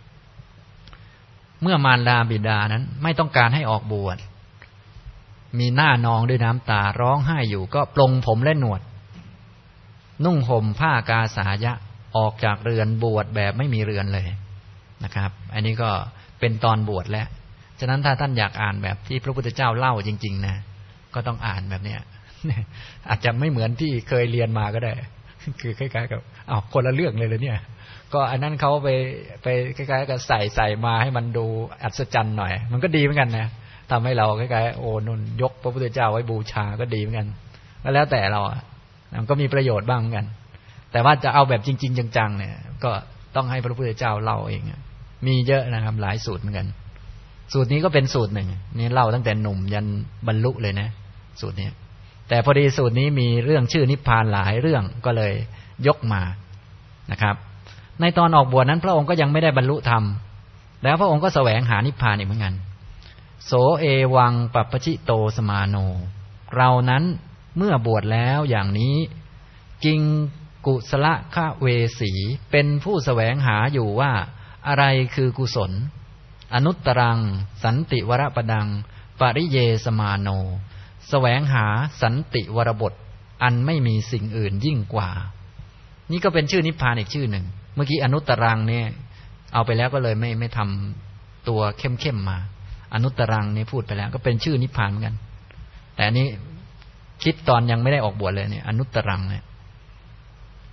เมื่อมารดาบิดานั้นไม่ต้องการให้ออกบวชมีหน้านองด้วยน้ำตาร้องไห้อยู่ก็ปลงผมและหนวดนุ่งห่มผ้ากาสายะออกจากเรือนบวชแบบไม่มีเรือนเลยนะครับอันนี้ก็เป็นตอนบวชแล้วฉะนั้นถ้าท่านอยากอ่านแบบที่พระพุทธเจ้าเล่าจริงๆนะก็ต้องอ่านแบบเนี้ยอาจจะไม่เหมือนที่เคยเรียนมาก็ได้คือคล้ายๆกับคนละเรื่องเลยเนี่ยก็อันนั้นเขาไปคล้ายๆกับใส่มาให้มันดูอัศจรรย์หน่อยมันก็ดีเหมือนกันนะทำให้เราคล้ายๆโอ้นุ่นยกพระพุทธเจ้าไว้บูชาก็ดีเหมือนกันแล้วแต่เรามันก็มีประโยชน์บ้างเหมือนกันแต่ว่าจะเอาแบบจริงๆจังๆเนี่ยก็ต้องให้พระพุทธเจ้าเล่าเองมีเยอะนะครับหลายสูตรเหมือนกันสูตรนี้ก็เป็นสูตรหนึ่งนี่เล่าตั้งแต่หนุ่มยันบรรลุเลยนะสูตรนี้แต่พอดีสูตรนี้มีเรื่องชื่อนิพพานหลายเรื่องก็เลยยกมานะครับในตอนออกบวชนั้นพระองค์ก็ยังไม่ได้บรรลุธรรมแล้วพระองค์ก็แสวงหานิพพานอีกเหมือนกันโสเอวังปัปปชิโตสมาโนเรานั้นเมื่อบวชแล้วอย่างนี้กิงกุศลฆเวสีเป็นผู้แสวงหาอยู่ว่าอะไรคือกุศลอนุตตรังสันติวรปดังปริเยสมาโนแสวงหาสันติวรบทอันไม่มีสิ่งอื่นยิ่งกว่านี่ก็เป็นชื่อนิพพานอีกชื่อหนึ่งเมื่อกี้อนุตตรังเนี่ยเอาไปแล้วก็เลยไม่ทำตัวเข้มมาอนุตตรังนี่พูดไปแล้วก็เป็นชื่อนิพพานเหมือนกันแต่อันนี้คิดตอนยังไม่ได้ออกบวชเลยเนี่ยอนุตตรังเนี่ย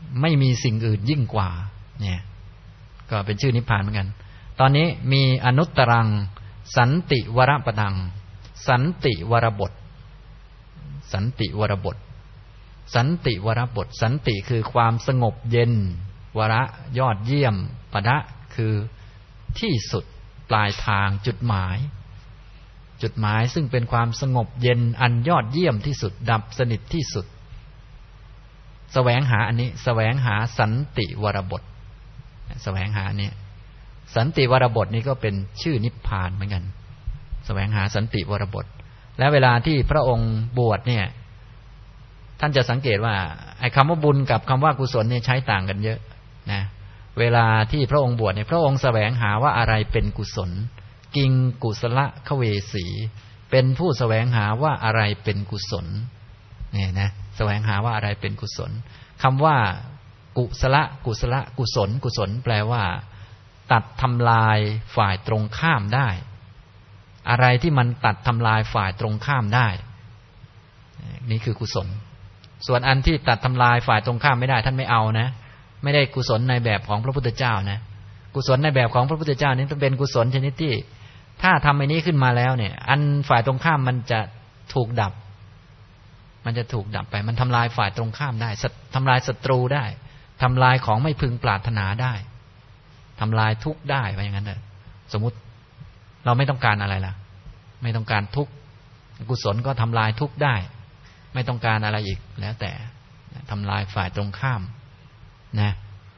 ไม่มีสิ่งอื่นยิ่งกว่าเนี่ยก็เป็นชื่อนิพพานเหมือนกันตอนนี้มีอนุตตรังสันติวรปดังสันติวรบทสันติวรบทสันติวรบทสันติคือความสงบเย็นวระยอดเยี่ยมปดะคือที่สุดปลายทางจุดหมายซึ่งเป็นความสงบเย็นอันยอดเยี่ยมที่สุดดับสนิทที่สุดแสวงหาอันนี้แสวงหาสันติวรบทแสวงหาอันนี้สันติวรบทนี้ก็เป็นชื่อนิพพานเหมือนกันแสวงหาสันติวรบทและเวลาที่พระองค์บวชเนี่ยท่านจะสังเกตว่าไอ้คำว่าบุญกับคำว่ากุศลเนี่ยใช้ต่างกันเยอะนะเวลาที่พระองค์บวชเนี่ยพระองค์แสวงหาว่าอะไรเป็นกุศลกิงกุศลคะเวสีเป็นผู้แสวงหาว่าอะไรเป็นกุศลเนี่ยนะแสวงหาว่าอะไรเป็นกุศลคำว่ากุศลกุศลแปลว่าตัดทำลายฝ่ายตรงข้ามได้อะไรที่มันตัดทำลายฝ่ายตรงข้ามได้นี่คือกุศลส่วนอันที่ตัดทำลายฝ่ายตรงข้ามไม่ได้ท่านไม่เอานะไม่ได้กุศลในแบบของพระพุทธเจ้านะกุศลในแบบของพระพุทธเจ้านี้ต้องเป็นกุศลชนิดที่ถ้าทำอันนี้ขึ้นมาแล้วเนี่ยอันฝ่ายตรงข้ามมันจะถูกดับไปมันทำลายฝ่ายตรงข้ามได้ทำลายศัตรูได้ทำลายของไม่พึงปรารถนาได้ทำลายทุกข์ได้ว่าอย่างนั้นเถอะสมมุติเราไม่ต้องการอะไรล่ะไม่ต้องการทุกข์กุศลก็ทำลายทุกข์ได้ไม่ต้องการอะไรอีกแล้วแต่ทำลายฝ่ายตรงข้ามนะ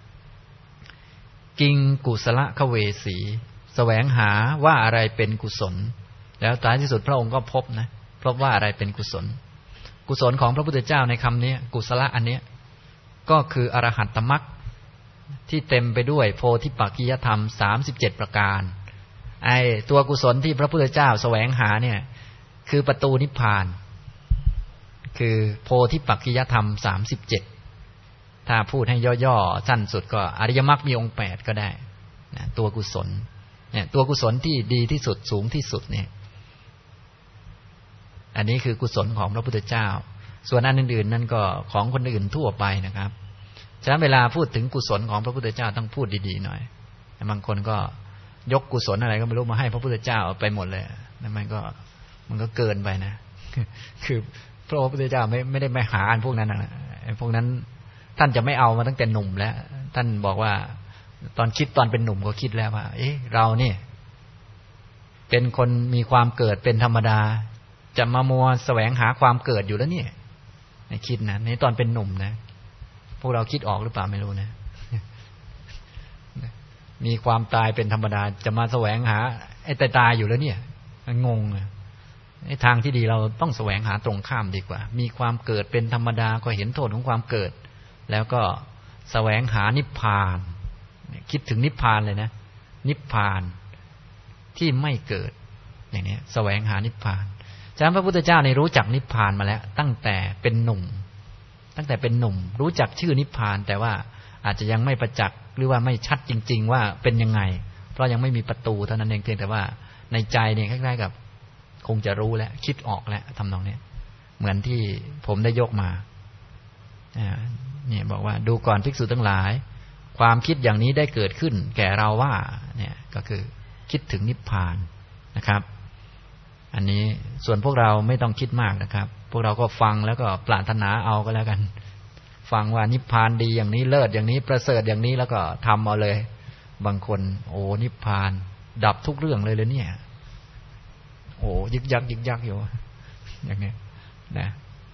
กิงกุศลคะเวสีแสวงหาว่าอะไรเป็นกุศลแล้วท้ายที่สุดพระองค์ก็พบว่าอะไรเป็นกุศลกุศลของพระพุทธเจ้าในคำนี้กุศลอันนี้ก็คืออรหัตตมรรคที่เต็มไปด้วยโพธิปักขิยธรรม37ประการไอ้ตัวกุศลที่พระพุทธเจ้าแสวงหาเนี่ยคือประตูนิพพานคือโพธิปักขิยธรรม37ถ้าพูดให้ย่อๆสั้นสุดก็อริยมรรคมีองค์8ก็ได้นะตัวกุศลเนี่ยตัวกุศลที่ดีที่สุดสูงที่สุดเนี่ยอันนี้คือกุศลของพระพุทธเจ้าส่วนอันอื่นๆนั่นก็ของคนอื่นทั่วไปนะครับฉะนั้นเวลาพูดถึงกุศลของพระพุทธเจ้าต้องพูดดีๆหน่อยบางคนก็ยกกุศลอะไรก็ไม่รู้มาให้พระพุทธเจ้าไปหมดเลยนั่นมันก็เกินไปนะคือพระพุทธเจ้าไม่ได้ไปหาอันพวกนั้นนะพวกนั้นท่านจะไม่เอามาตั้งแต่หนุ่มแล้วท่านบอกว่าตอนเป็นหนุ่มก็คิดแล้วว่าเราเนี่ยเป็นคนมีความเกิดเป็นธรรมดาจะมามัวแสวงหาความเกิดอยู่แล้วเนี่ยคิดนะในตอนเป็นหนุ่มนะพวกเราคิดออกหรือเปล่าไม่รู้นะมีความตายเป็นธรรมดาจะมาแสวงหาไอ้ตายอยู่แล้วเนี่ยงงไอ้ทางที่ดีเราต้องแสวงหาตรงข้ามดีกว่ามีความเกิดเป็นธรรมดาก็เห็นโทษของความเกิดแล้วก็แสวงหานิพพานคิดถึงนิพพานเลยนะนิพพานที่ไม่เกิดอย่างนี้แสวงหานิพพานฉะนั้นพระพุทธเจ้าในรู้จักนิพพานมาแล้วตั้งแต่เป็นหนุ่มรู้จักชื่อนิพพานแต่ว่าอาจจะยังไม่ประจักษ์หรือว่าไม่ชัดจริงๆว่าเป็นยังไงเพราะยังไม่มีประตูเท่านั้นเองเพียงแต่ว่าในใจเนี่ยคล้ายๆกับคงจะรู้แล้วคิดออกแล้วทำนองนี้เหมือนที่ผมได้ยกมาเนี่ยบอกว่าดูก่อนภิกษุทั้งหลายความคิดอย่างนี้ได้เกิดขึ้นแก่เราว่าเนี่ยก็คือคิดถึงนิพพานนะครับอันนี้ส่วนพวกเราไม่ต้องคิดมากนะครับพวกเราก็ฟังแล้วก็ปรารถนาเอาก็แล้วกันฟังว่านิพพานดีอย่างนี้เลิศอย่างนี้ประเสริฐอย่างนี้แล้วก็ทำเอาเลยบางคนโอ้นิพพานดับทุกเรื่องเลยเนี่ยโอ้ยึกยักอยู่อย่างนี้นะ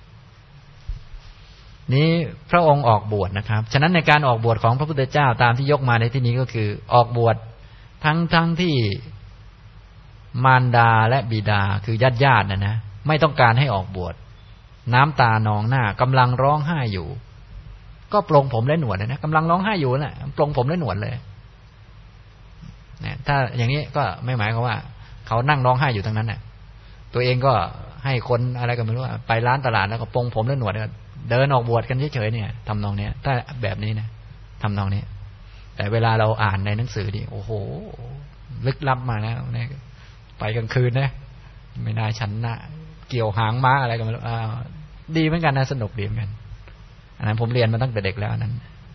นี้พระองค์ออกบวชนะครับฉะนั้นในการออกบวชของพระพุทธเจ้าตามที่ยกมาในที่นี้ก็คือออกบวชทั้งที่มารดาและบิดาคือญาตินะไม่ต้องการให้ออกบวชน้ำตานองหน้ากำลังร้องไห้อยู่ก็ปลงผมและหนวดนะกำลังร้องไห้อยู่น่ะปลงผมและหนวดเลยนะถ้าอย่างนี้ก็ไม่หมายความว่าเขานั่งร้องไห้อยู่ทั้งนั้นน่ะตัวเองก็ให้คนอะไรก็ไม่รู้ไปร้านตลาดแล้วก็ปลงผมและหนวดเดินออกบวชกันเฉยๆเนี่ยทำนองนี้ถ้าแบบนี้นะทำนองนี้แต่เวลาเราอ่านในหนังสือดิโอ้โหลึกลับมาแล้วเนี่ยไปกลางคืนนะไม่น่าฉันนะเกี่ยวหางม้าอะไรกันไม่รู้ดีเหมือนกันนะสนุกดีเหมือนกันอันนั้นผมเรียนมาตั้งแต่เด็กแล้วนั้น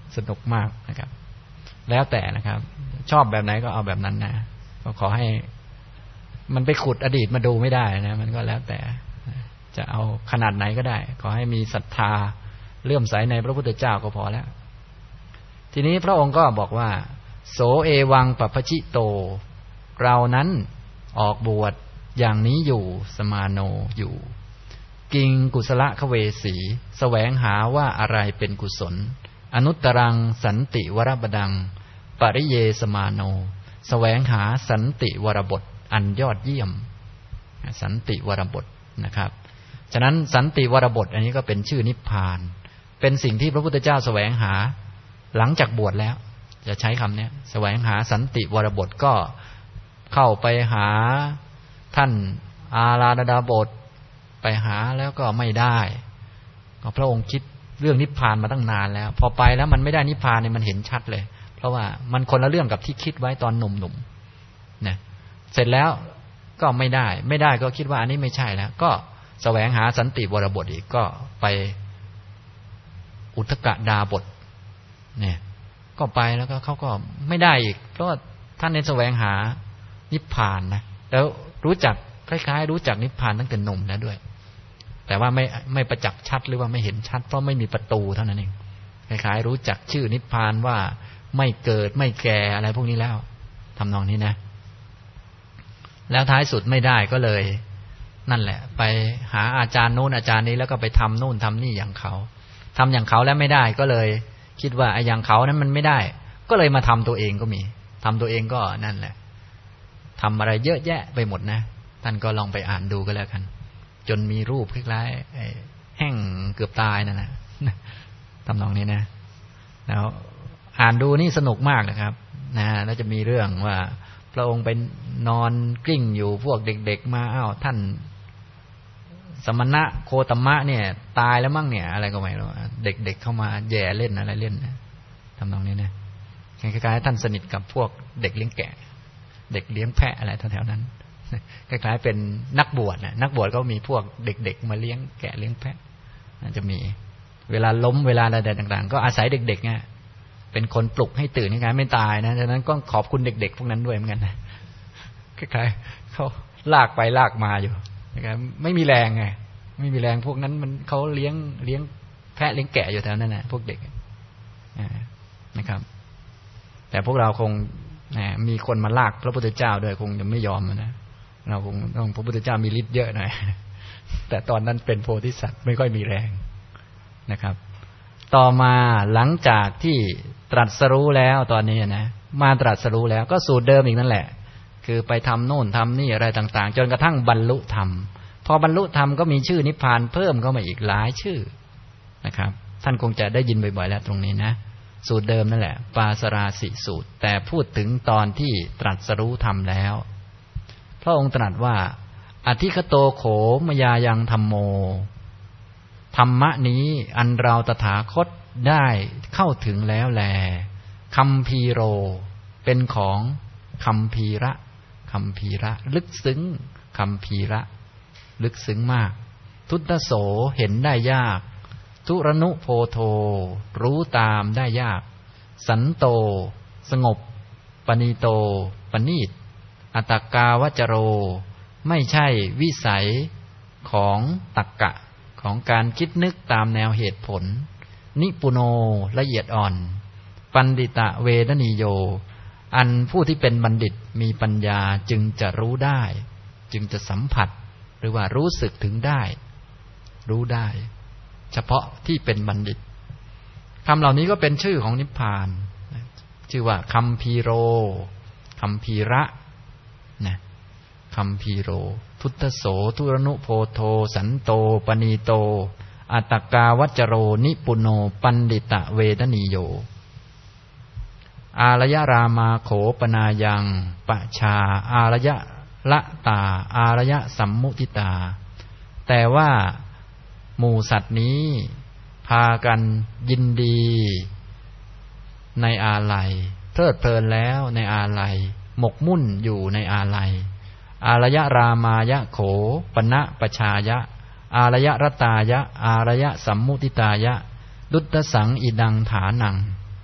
สนุกมากนะครับแล้วแต่นะครับชอบแบบไหนก็เอาแบบนั้นนะก็ขอให้มันไปขุดอดีตมาดูไม่ได้นะมันก็แล้วแต่จะเอาขนาดไหนก็ได้ขอให้มีศรัทธาเลื่อมใสในพระพุทธเจ้าก็พอแล้วทีนี้พระองค์ก็บอกว่าโสเอวังปัพพชิโตเรานั้นออกบวชอย่างนี้อยู่สมาโนอยู่กิงกุศลขเวสีแสวงหาว่าอะไรเป็นกุศลอนุตตรังสันติวรบดังปริเยสมาโนแสวงหาสันติวรบทอันยอดเยี่ยมสันติวรบทนะครับฉะนั้นสันติวรบทอันนี้ก็เป็นชื่อนิพพานเป็นสิ่งที่พระพุทธเจ้าแสวงหาหลังจากบวชแล้วจะใช้คำนี้แสวงหาสันติวรบทก็เข้าไปหาท่านอาราธดาบทไปหาแล้วก็ไม่ได้ก็พระองค์คิดเรื่องนิพพานมาตั้งนานแล้วพอไปแล้วมันไม่ได้นิพพานเนี่ยมันเห็นชัดเลยเพราะว่ามันคนละเรื่องกับที่คิดไว้ตอนหนุ่มๆนะเสร็จแล้วก็ไม่ได้ก็คิดว่าอันนี้ไม่ใช่แล้วก็แสวงหาสันติวรบทอีกก็ไปอุทกดาบทเนี่ยก็ไปแล้วก็เขาก็ไม่ได้อีกเพราะว่าท่านเน้นแสวงหานิพพานนะแล้วรู้จักคล้ายๆรู้จักนิพพานตั้งแต่หนุ่มแล้วด้วยแต่ว่าไม่ประจักษ์ชัดหรือว่าไม่เห็นชัดเพราะไม่มีประตูเท่านั้นเองคล้ายๆรู้จักชื่อนิพพานว่าไม่เกิดไม่แก่อะไรพวกนี้แล้วทำนองนี้นะแล้วท้ายสุดไม่ได้ก็เลยนั่นแหละไปหาอาจารย์โน้นอาจารย์นี้แล้วก็ไปทำโน่นทำนี่อย่างเขาทำอย่างเขาแล้วไม่ได้ก็เลยคิดว่าไอ้อย่างเขานั้นมันไม่ได้ก็เลยมาทำตัวเองก็มีทำตัวเองก็นั่นแหละทำอะไรเยอะแยะไปหมดนะท่านก็ลองไปอ่านดูก็แล้วกันจนมีรูปคล้ายๆแห้งเกือบตายนั่นแหละทำนองนี้นะแล้วอ่านดูนี่สนุกมากนะครับนะแล้วจะมีเรื่องว่าพระองค์ไปนอนกลิ้งอยู่พวกเด็กๆมาอ้าวท่านสมณะโคตมะเนี่ยตายแล้วมั่งเนี่ยอะไรก็ไม่รู้เด็กๆเข้ามาแย่เล่นอะไรเล่นทำนองนี้นะคล้ายๆท่านสนิทกับพวกเด็กเลี้ยงแกะเด็กเลี้ยงแพะอะไรแถวๆนั้นคล้ายๆเป็นนักบวชนะนักบวชก็มีพวกเด็กๆมาเลี้ยงแกะเลี้ยงแพะจะมีเวลาล้มเวลาอะไรต่างๆก็อาศัยเด็กๆเนี่ยเป็นคนปลุกให้ตื่นคล้ายๆไม่ตายนะฉะนั้นก็ขอบคุณเด็กๆพวกนั้นด้วยเหมือนกันนะคล้ายๆเขาลากไปลากมาอยู่นะครับไม่มีแรงไงไม่มีแรงพวกนั้นมันเขาเลี้ยงแพะเลี้ยงแกะอยู่แถวนั้นนะพวกเด็กนะครับแต่พวกเราคงมีคนมาลากพระพุทธเจ้าด้วยคงจะไม่ยอมนะเราคงต้องพระพุทธเจ้ามีฤทธิ์เยอะหน่อยแต่ตอนนั้นเป็นโพธิสัตว์ไม่ค่อยมีแรงนะครับต่อมาหลังจากที่ตรัสรู้แล้วตอนนี้นะมาตรัสรู้แล้วก็สูตรเดิมอีกนั่นแหละคือไปทำโน่นทำนี่อะไรต่างๆจนกระทั่งบรรลุธรรมพอบรรลุธรรมก็มีชื่อนิพพานเพิ่มเข้ามาอีกหลายชื่อนะครับท่านคงจะได้ยินบ่อยๆแล้วตรงนี้นะสูตรเดิมนั่นแหละปาสราสิสูตรแต่พูดถึงตอนที่ตรัสรู้ธรรมแล้วพระองค์ตรัสว่าอธิคโตโขมยายังธัมโมธรรมะนี้อันเราตถาคตได้เข้าถึงแล้วแลคัมภีโรเป็นของคัมภีระลึกซึ้งคัมภีระลึกซึ้งมากทุตตโสเห็นได้ยากทุรนุโพโทรู้ตามได้ยากสันโตสงบปณีโตปณีตอัตตกาวจโรไม่ใช่วิสัยของตรรกะของการคิดนึกตามแนวเหตุผลนิปุโนละเอียดอ่อนปัณฑิตะเวดนิโยอันผู้ที่เป็นบัณฑิตมีปัญญาจึงจะรู้ได้จึงจะสัมผัสหรือว่ารู้สึกถึงได้รู้ได้เฉพาะที่เป็นบัณฑิตคำเหล่านี้ก็เป็นชื่อของนิพพานชื่อว่าคัมภีโรคัมภีระนะคัมภีโรทุตตโสทุรนุโพโทสันโตปณีโตอัตตกาวจโรนิปุโนปัณฑิตะเวทนิโยอารยรามาโขปนายังปะชาอารยละตาอารยสัมมุทิตาแต่ว่าหมู่สัตว์นี้พากันยินดีในอาลัยเพลิดเพลินแล้วในอาลัยหมกมุ่นอยู่ในอาลัยอารยรามายะโขปณะปชายะอารยรตายะอารยสัมมุทิตายะดุตสังอิดังฐานัง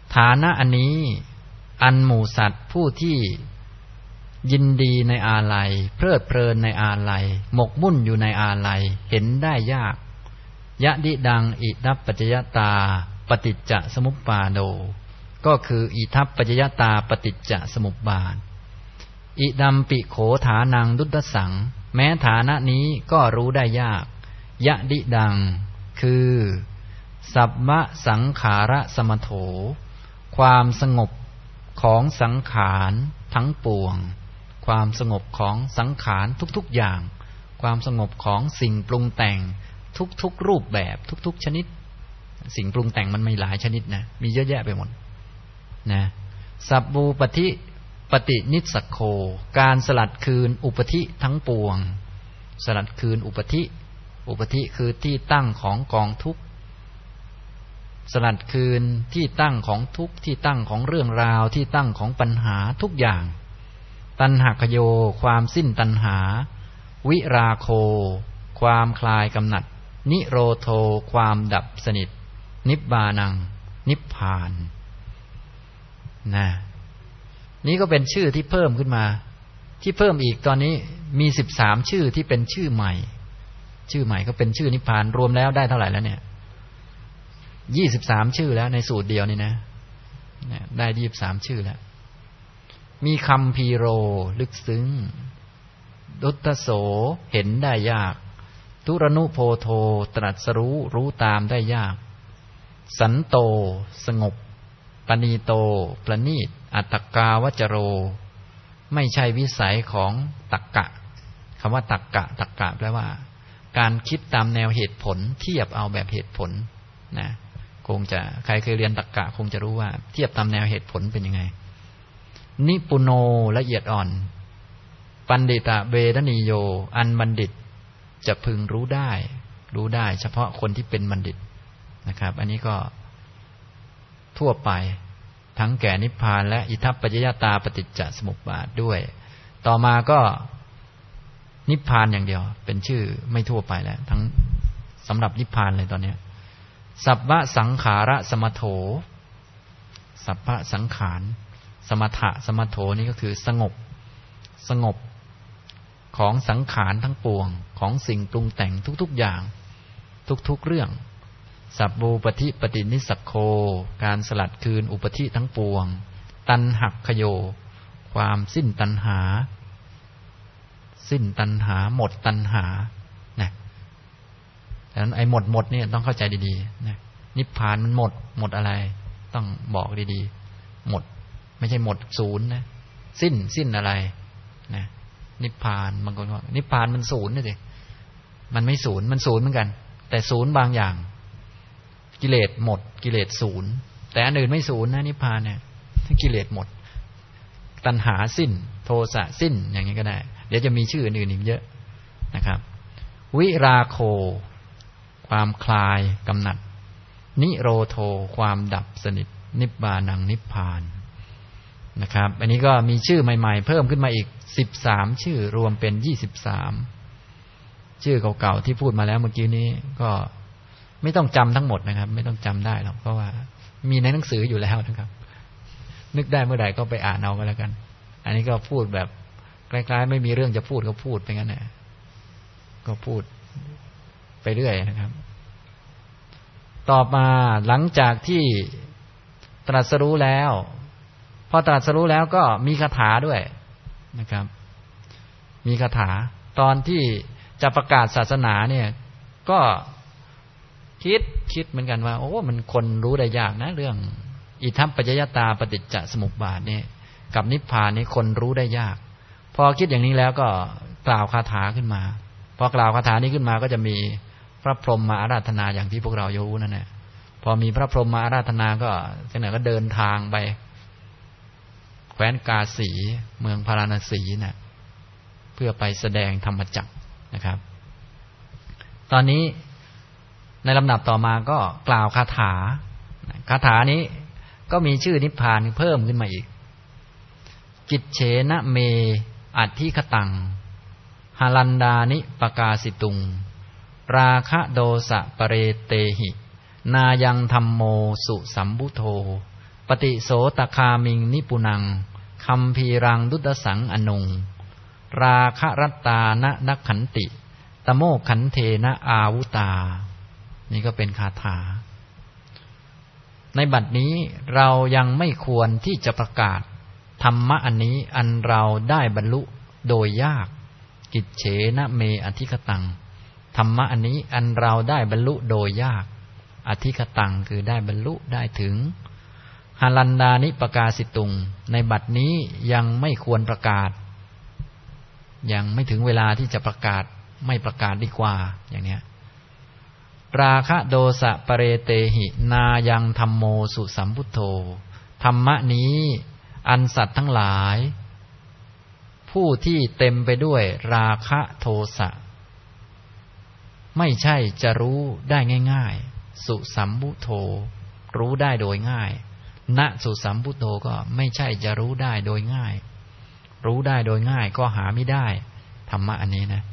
ฐานะอันนี้อันหมู่สัตว์ผู้ที่ยินดีในอาลัยเพลิดเพลินในอาลัยหมกมุ่นอยู่ในอาลัยเห็นได้ยากยะดิดังอิทัปปัจจยตาปฏิจจสมุปบาโดก็คืออิทัปปัจจยตาปฏิจจสมุปบาทอิดัมปิโขฐานังดุตสังแม้ฐานะนี้ก็รู้ได้ยากยะดิดังคือสัพพะสังขาระสมโถความสงบของสังขารทั้งปวงความสงบของสังขารทุกๆอย่างความสงบของสิ่งปรุงแต่งทุกๆรูปแบบทุกๆชนิดสิ่งปรุงแต่งมันมีหลายชนิดนะมีเยอะแยะไปหมดนะสัพบูปฏิปฏินิสสโคการสลัดคืนอุปธิทั้งปวงสลัดคืนอุปธิคือที่ตั้งของกองทุกข์สลัดคืนที่ตั้งของทุกข์ที่ตั้งของเรื่องราวที่ตั้งของปัญหาทุกอย่างตัณหคโยความสิ้นตัณหาวิราโคความคลายกำหนัดนิโรโธความดับสนิทนิบบานังนิพพานนะนี่ก็เป็นชื่อที่เพิ่มขึ้นมาที่เพิ่มอีกตอนนี้มี13ชื่อที่เป็นชื่อใหม่ก็เป็นชื่อนิพพานรวมแล้วได้เท่าไหร่แล้วเนี่ย23ชื่อแล้วในสูตรเดียวนี่นะได้23ชื่อแล้วมีคัมภีโรลึกซึ้งดุตตโสเห็นได้ยากทุรนุโพโทตรัสรู้ตามได้ยากสันโตสงบปณีโตประณีตอัตตกาวจโรไม่ใช่วิสัยของตรรกะคำว่าตรรกะแปลว่าการคิดตามแนวเหตุผลเทียบเอาแบบเหตุผลนะคงจะใครเคยเรียนตรรกะคงจะรู้ว่าเทียบตามแนวเหตุผลเป็นยังไงนิปุโนละเอียดอ่อนปัณฑิตะเวทนิโยอันบัณฑิตจะพึงรู้ได้เฉพาะคนที่เป็นบัณฑิตนะครับอันนี้ก็ทั่วไปทั้งแก่นิพพานและอิทัปปัจจยตาปฏิจจสมุปบาทด้วยต่อมาก็นิพพานอย่างเดียวเป็นชื่อไม่ทั่วไปแล้วทั้งสำหรับนิพพานเลยตอนนี้สัพพะสังขาระสมโถสัพพะสังขารสมถะสมโถนี่ก็คือสงบของสังขารทั้งปวงของสิ่งปรุงแต่งทุกๆอย่างทุกๆเรื่องสัพบูปฏิปฏินิสสโคการสลัดคืนอุปธิทั้งปวงตัณหคโยความสิ้นตัณหาหมดตัณหานะดังนั้นไอ้หมดเนี่ยต้องเข้าใจดีๆนะนิพพานมันหมดอะไรต้องบอกดีๆหมดไม่ใช่หมดศูนย์นะสิ้นอะไรนะนิพพานบางคนว่านิพพานมันศูนย์นี่สิมันไม่ศูนย์มันศูนย์เหมือนกันแต่ศูนย์บางอย่างกิเลสหมดกิเลสศูนย์แต่อันอื่นไม่ศูนย์นะนิพพานเนี่ยกิเลสหมดตัณหาสิ้นโทสะสิ้นอย่างนี้ก็ได้เดี๋ยวจะมีชื่ออื่นๆอีกเยอะนะครับวิราโคความคลายกำหนัดนิโรโธความดับสนิทนิบบานังนิพพานนะครับอันนี้ก็มีชื่อใหม่ๆเพิ่มขึ้นมาอีก13ชื่อรวมเป็น23ชื่อเก่าๆที่พูดมาแล้วเมื่อกี้นี้ก็ไม่ต้องจำทั้งหมดนะครับไม่ต้องจำได้หรอกเพราะว่ามีในหนังสืออยู่แล้วนะครับนึกได้เมื่อใดก็ไปอ่านเอาก็แล้วกันอันนี้ก็พูดแบบคล้ายๆไม่มีเรื่องจะพูดก็พูดไปงั้นแหละก็พูดไปเรื่อยนะครับต่อมาหลังจากที่ตรัสรู้แล้วพอตรัสรู้แล้วก็มีคาถาด้วยนะครับมีคาถาตอนที่จะประกาศศาสนาเนี่ยก็คิดเหมือนกันว่าโอ้มันคนรู้ได้ยากนะเรื่องอิทัปปัจจยตาปฏิจจสมุปบาทนี่กับนิพพานนี่คนรู้ได้ยากพอคิดอย่างนี้แล้วก็กล่าวคาถาขึ้นมาพอกล่าวคาถานี้ขึ้นมาก็จะมีพระพรหมมาอาราธนาอย่างที่พวกเรารู้นั่นแหละพอมีพระพรหมมาอาราธนาก็เสนอก็เดินทางไปแคว้นกาสีเมืองพาราณสีนะเพื่อไปแสดงธรรมจักรนะครับตอนนี้ในลำดับต่อมาก็กล่าวคาถานี้ก็มีชื่อนิพพานเพิ่มขึ้นมาอีกกิจเฉนะเมอัตถิคตังหาลันดานิปกาสิตุงราคะโดสะปะเรเตหินายังธัมโมสุสัมพุโธปฏิโสตคามิงนิปุนังคัมภีรังดุตสังอนงราคะรัตตานะนักขันติตโมขันเทนะอาวุตานี่ก็เป็นคาถาในบัดนี้เรายังไม่ควรที่จะประกาศธรรมะอันนี้อันเราได้บรรลุโดยยากกิจเฉนะเมอธิคตังธรรมะอันนี้อันเราได้บรรลุโดยยากอธิคตังคือได้บรรลุได้ถึงหาลันดานิปกาสิตุงในบัดนี้ยังไม่ควรประกาศยังไม่ถึงเวลาที่จะประกาศไม่ประกาศดีกว่าอย่างเนี้ยราคะโดสะปะเรเตหินายังธัมโมสุสัมพุทโธธรรมะนี้อันสัตว์ทั้งหลายผู้ที่เต็มไปด้วยราคะโทสะไม่ใช่จะรู้ได้ง่ายๆสุสัมพุทโธรู้ได้โดยง่ายณสุสัมพุทโธก็ไม่ใช่จะรู้ได้โดยง่ายรู้ได้โดยง่ายก็หาไม่ได้ธรรมะอันนี้นะ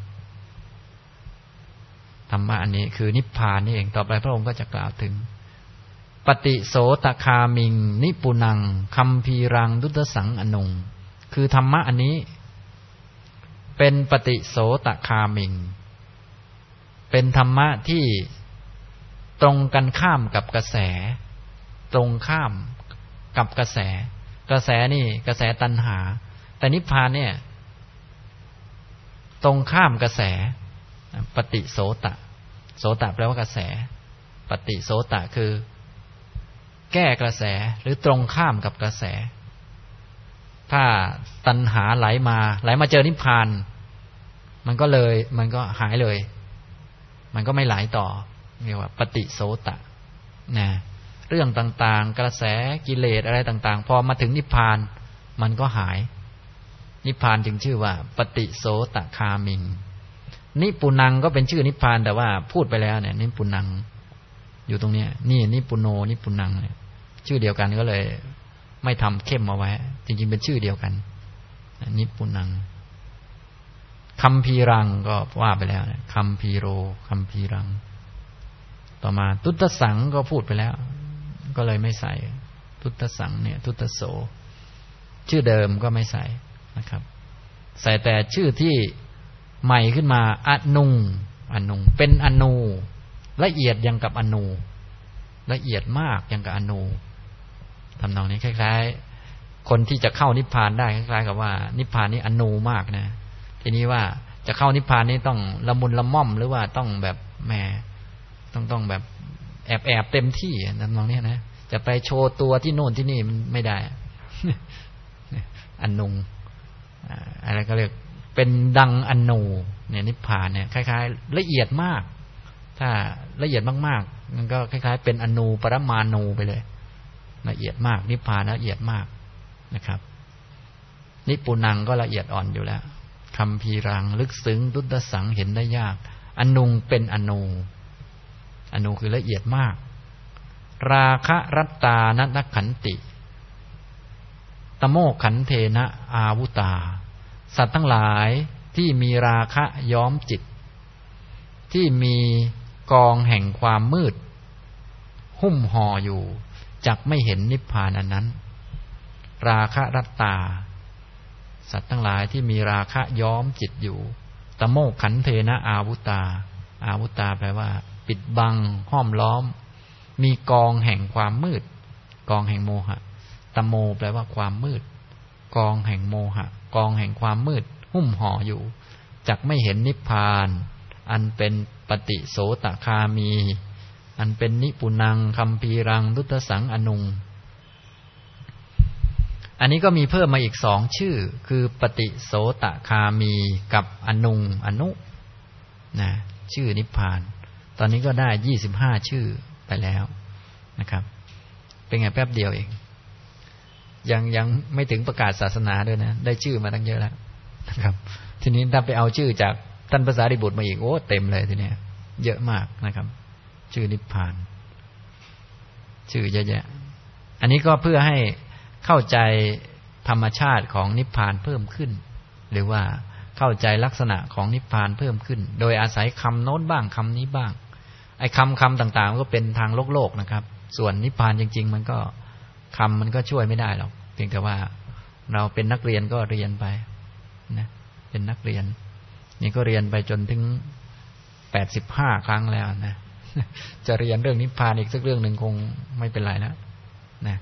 ธรรมะอันนี้คือนิพพานนี่เองต่อไปพระองค์ก็จะกล่าวถึงปฏิโสตคามิงนิปุนังคัมภีรังดุตสังอนงคือธรรมะอันนี้เป็นปฏิโสตคามิงเป็นธรรมะที่ตรงกันข้ามกับกระแสตรงข้ามกับกระแสนี่กระแสตัณหาแต่นิพพานเนี่ยตรงข้ามกระแสปฏิโสตะโสตะแปลว่ากระแสปฏิโสตะคือแก้กระแสหรือตรงข้ามกับกระแสถ้าตัณหาไหลมาเจอนิพพานมันก็หายเลยมันก็ไม่ไหลต่อเรียกว่าปฏิโสตะนะเรื่องต่างๆกระแสกิเลสอะไรต่างๆพอมาถึงนิพพานมันก็หายนิพพานจึงชื่อว่าปฏิโสตคามิงนิปุนังก็เป็นชื่อนิพพานแต่ว่าพูดไปแล้วเนี่ยนิปุนังอยู่ตรงเนี้ยนี่นิปุโนนิปุนังเนี่ยชื่อเดียวกันก็เลยไม่ทำเข้มเอาไว้จริงๆเป็นชื่อเดียวกันนิปุนังคัมภีรังก็ว่าไปแล้วคัมภีโรคัมภีรังต่อมาทุตสังก็พูดไปแล้วก็เลยไม่ใส่ทุตสังเนี่ยทุตโสชื่อเดิมก็ไม่ใส่นะครับใส่แต่ชื่อที่ใหม่ขึ้นมาอนุงเป็นอนูละเอียดยังกับอนูละเอียดมากยังกับอนูทำนองนี้คล้ายๆคนที่จะเข้านิพพานได้คล้ายๆกับว่านิพพานนี้อนูมากนะทีนี้ว่าจะเข้านิพพานนี้ต้องละมุนละม่อมหรือว่าต้องแบบแหมต้องแบบแอบเต็มที่ทำนองนี้นะจะไปโชว์ตัวที่โน่นที่นี่มันไม่ได้อนุงอะไรก็เรียกเป็นดังอนูเนี่ยนิพพานเนี่ยคล้ายๆละเอียดมากถ้าละเอียดมากๆมันก็คล้ายๆเป็นอนูปรมาณูไปเลยละเอียดมากนิพพานละเอียดมากนะครับนิปุนังก็ละเอียดอ่อนอยู่แล้วคัมภีรังลึกซึ้งดุตสังเห็นได้ยากอนุงเป็นอนูคือละเอียดมากราคะรัตตานักขันติตโมขันเทนะอาวุตาสัตว์ทั้งหลายที่มีราคะย้อมจิตที่มีกองแห่งความมืดหุ้มห่ออยู่จักไม่เห็นนิพพานอันนั้นราคะรัตตาสัตว์ทั้งหลายที่มีราคะย้อมจิตอยู่ตโมขันเทนะอาวุตาแปลว่าปิดบังห้อมล้อมมีกองแห่งความมืดกองแห่งโมหะตโมแปลว่าความมืดกองแห่งโมหะกองแห่งความมืดหุ้มห่ออยู่จักไม่เห็นนิพพานอันเป็นปฏิโสตคามีอันเป็นนิปุนังคัมภีรังดุตสังอนุงอันนี้ก็มีเพิ่มมาอีก2ชื่อคือปฏิโสตคามีกับอนุงอนุนะชื่อนิพพานตอนนี้ก็ได้25ชื่อไปแล้วนะครับเป็นไงแป๊บเดียวเองยังไม่ถึงประกาศศาสนาด้วยนะได้ชื่อมาตั้งเยอะแล้วนะครับทีนี้ถ้าไปเอาชื่อจากท่านพระสารีบุตรมาอีกโอ้เต็มเลยทีนี้เยอะมากนะครับชื่อนิพพานชื่อเยอะแยะอันนี้ก็เพื่อให้เข้าใจธรรมชาติของนิพพานเพิ่มขึ้นหรือว่าเข้าใจลักษณะของนิพพานเพิ่มขึ้นโดยอาศัยคำโน้นบ้างคำนี้บ้างไอ้คำต่างๆก็เป็นทางโลกนะครับส่วนนิพพานจริงๆมันก็คำมันก็ช่วยไม่ได้หรอกเพียงแต่ว่าเราเป็นนักเรียนก็เรียนไปนะเป็นนักเรียนนี่ก็เรียนไปจนถึง85 ครั้งแล้วนะจะเรียนเรื่องนิพพานอีกสักเรื่องหนึ่งคงไม่เป็นไรแล้วนะ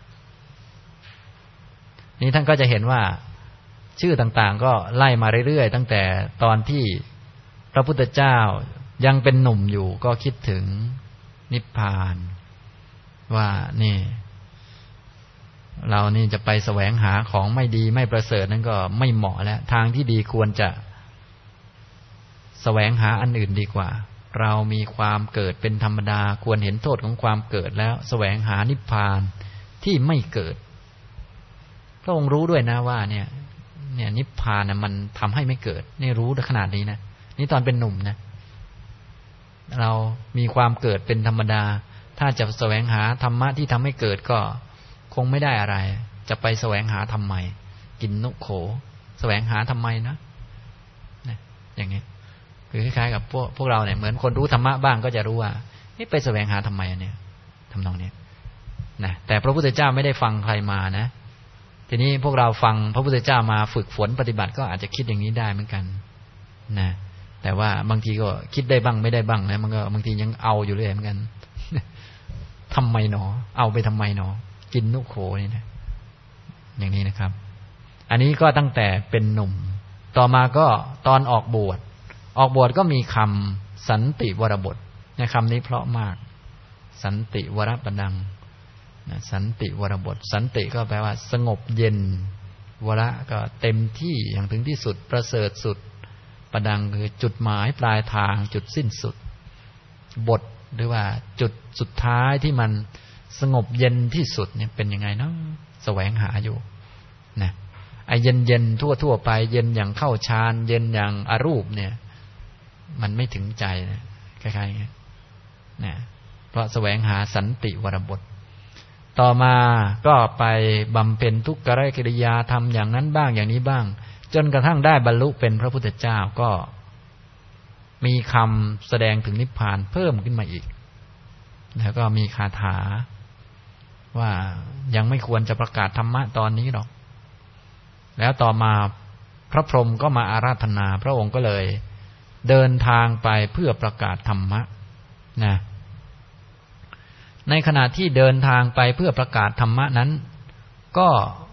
นี่ท่านก็จะเห็นว่าชื่อต่างๆก็ไล่มาเรื่อยๆตั้งแต่ตอนที่พระพุทธเจ้ายังเป็นหนุ่มอยู่ก็คิดถึงนิพพานว่านี่เรานี่จะไปแสวงหาของไม่ดีไม่ประเสริฐนั้นก็ไม่เหมาะแล้วทางที่ดีควรจะแสวงหาอันอื่นดีกว่าเรามีความเกิดเป็นธรรมดาควรเห็นโทษของความเกิดแล้วแสวงหานิพพานที่ไม่เกิดพระองค์รู้ด้วยนะว่าเนี่ยนิพพานน่ะมันทำให้ไม่เกิดนี่รู้ขนาดนี้นะนี่ตอนเป็นหนุ่มนะเรามีความเกิดเป็นธรรมดาถ้าจะแสวงหาธรรมะที่ทำให้เกิดก็คงไม่ได้อะไรจะไปแสวงหาทำไมกินนุโขแสวงหาทำไมนะอย่างนี้คือคล้ายๆกับพวกเราเนี่ยเหมือนคนรู้ธรรมะบ้างก็จะรู้ว่าไปแสวงหาทำไมเนี่ยทำนองนี้นะแต่พระพุทธเจ้าไม่ได้ฟังใครมานะทีนี้พวกเราฟังพระพุทธเจ้ามาฝึกฝนปฏิบัติก็อาจจะคิดอย่างนี้ได้เหมือนกันนะแต่ว่าบางทีก็คิดได้บ้างไม่ได้บ้างนะมันก็บางทียังเอาอยู่เรื่อยเหมือนกันทำไมหนอเอาไปทำไมหนอกินนุโขนี่นะอย่างนี้นะครับอันนี้ก็ตั้งแต่เป็นหนุ่มต่อมาก็ตอนออกบวชก็มีคำสันติวรบทในคำนี้เพราะมากสันติวรปดังสันติวรบทสันติก็แปลว่าสงบเย็นวระก็เต็มที่อย่างถึงที่สุดประเสริฐสุดปดังคือจุดหมายปลายทางจุดสิ้นสุดบทหรือว่าจุดสุดท้ายที่มันสงบเย็นที่สุดเนี่ยเป็นยังไงเนาะแสวงหาอยู่นะไอ้เย็นๆทั่วๆไปเย็นอย่างเข้าฌานเย็นอย่างอรูปเนี่ยมันไม่ถึงใจนะคล้ายๆอย่างนี้นะเพราะแสวงหาสันติวรบทต่อมาก็ไปบำเพ็ญทุกขกิริยาทำอย่างนั้นบ้างอย่างนี้บ้างจนกระทั่งได้บรรลุเป็นพระพุทธเจ้าก็มีคำแสดงถึงนิพพานเพิ่มขึ้นมาอีกแล้วก็มีคาถาว่ายังไม่ควรจะประกาศธรรมะตอนนี้หรอกแล้วต่อมาพระพรหมก็มาอาราธนาพระองค์ก็เลยเดินทางไปเพื่อประกาศธรรมะนะในขณะที่เดินทางไปเพื่อประกาศธรรมะนั้นก็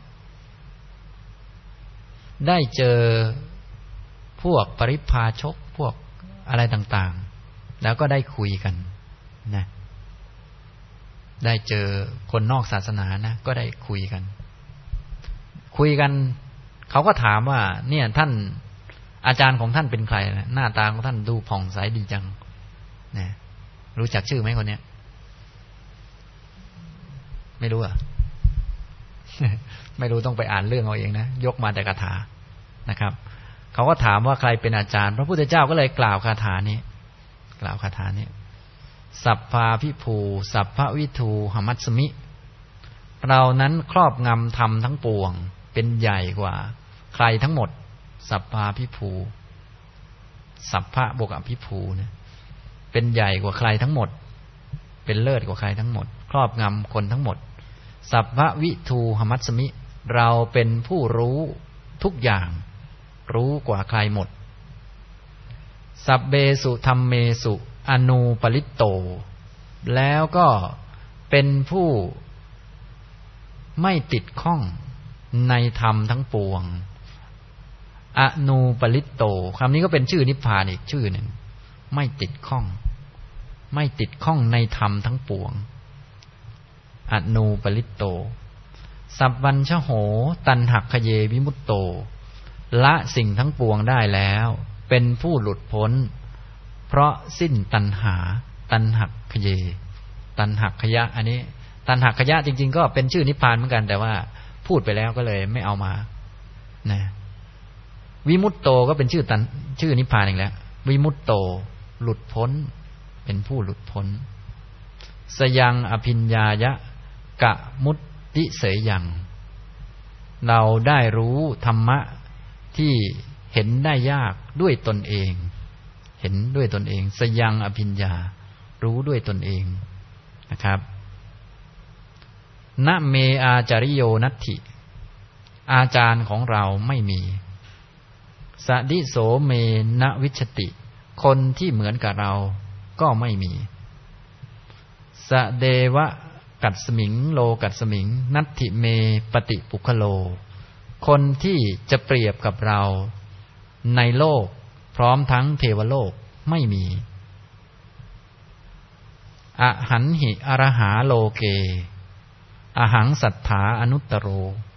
ได้เจอพวกปริพพาชกพวกอะไรต่างๆแล้วก็ได้คุยกันนะได้เจอคนนอกศาสนานะก็ได้คุยกันเขาก็ถามว่าเนี่ยท่านอาจารย์ของท่านเป็นใครนะหน้าตาของท่านดูผ่องใสดีจังนะรู้จักชื่อไหมคนเนี้ยไม่รู้อ่ะ ไม่รู้ต้องไปอ่านเรื่องเอาเองนะยกมาแต่คาถานะครับเขาก็ถามว่าใครเป็นอาจารย์พระพุทธเจ้าก็เลยกล่าวคาถานี้สัพพาภิภูสัพพวิทูหมัสสมิเรานั้นครอบงำธรรมทั้งปวงเป็นใหญ่กว่าใครทั้งหมดสัพพาภิภูสัพพะบวกอภิภูเนี่ยเป็นใหญ่กว่าใครทั้งหมดเป็นเลิศกว่าใครทั้งหมดครอบงำคนทั้งหมดสัพพวิทูหมัสสมิเราเป็นผู้รู้ทุกอย่างรู้กว่าใครหมดสัพเบสุธัมเมสุอนูปลิตโตแล้วก็เป็นผู้ไม่ติดข้องในธรรมทั้งปวงอนูปลิตโตคำนี้ก็เป็นชื่อนิพพานอีกชื่อหนึ่งไม่ติดข้องในธรรมทั้งปวงอนูปลิตโตสัพวัญชโหตันหักขเยวิมุตโตละสิ่งทั้งปวงได้แล้วเป็นผู้หลุดพ้นเพราะสิ้นตัณหาตันหักขเยตันหักขยะอันนี้ตันหักขยะจริงๆก็เป็นชื่อนิพพานเหมือนกันแต่ว่าพูดไปแล้วก็เลยไม่เอามานะวิมุตโตก็เป็นชื่อนิพพานอีกแล้ววิมุตโตหลุดพ้นเป็นผู้หลุดพ้นสยังอภิญญายะกะมุตติเสยยังเราได้รู้ธรรมะที่เห็นได้ยากด้วยตนเองเห็นด้วยตนเองสยังอภิญญารู้ด้วยตนเองนะครับนะเมอาจาริโยนัตถิอาจารย์ของเราไม่มีสดิโสเมนะวิชติคนที่เหมือนกับเราก็ไม่มีสเดวะกัสสมิงโลกัสสมิงนัตถิเมปฏิปุคโลคนที่จะเปรียบกับเราในโลกพร้อมทั้งเทวโลกไม่มีอหันหิอรหาโลเกอหังสัทธาอนุตตโร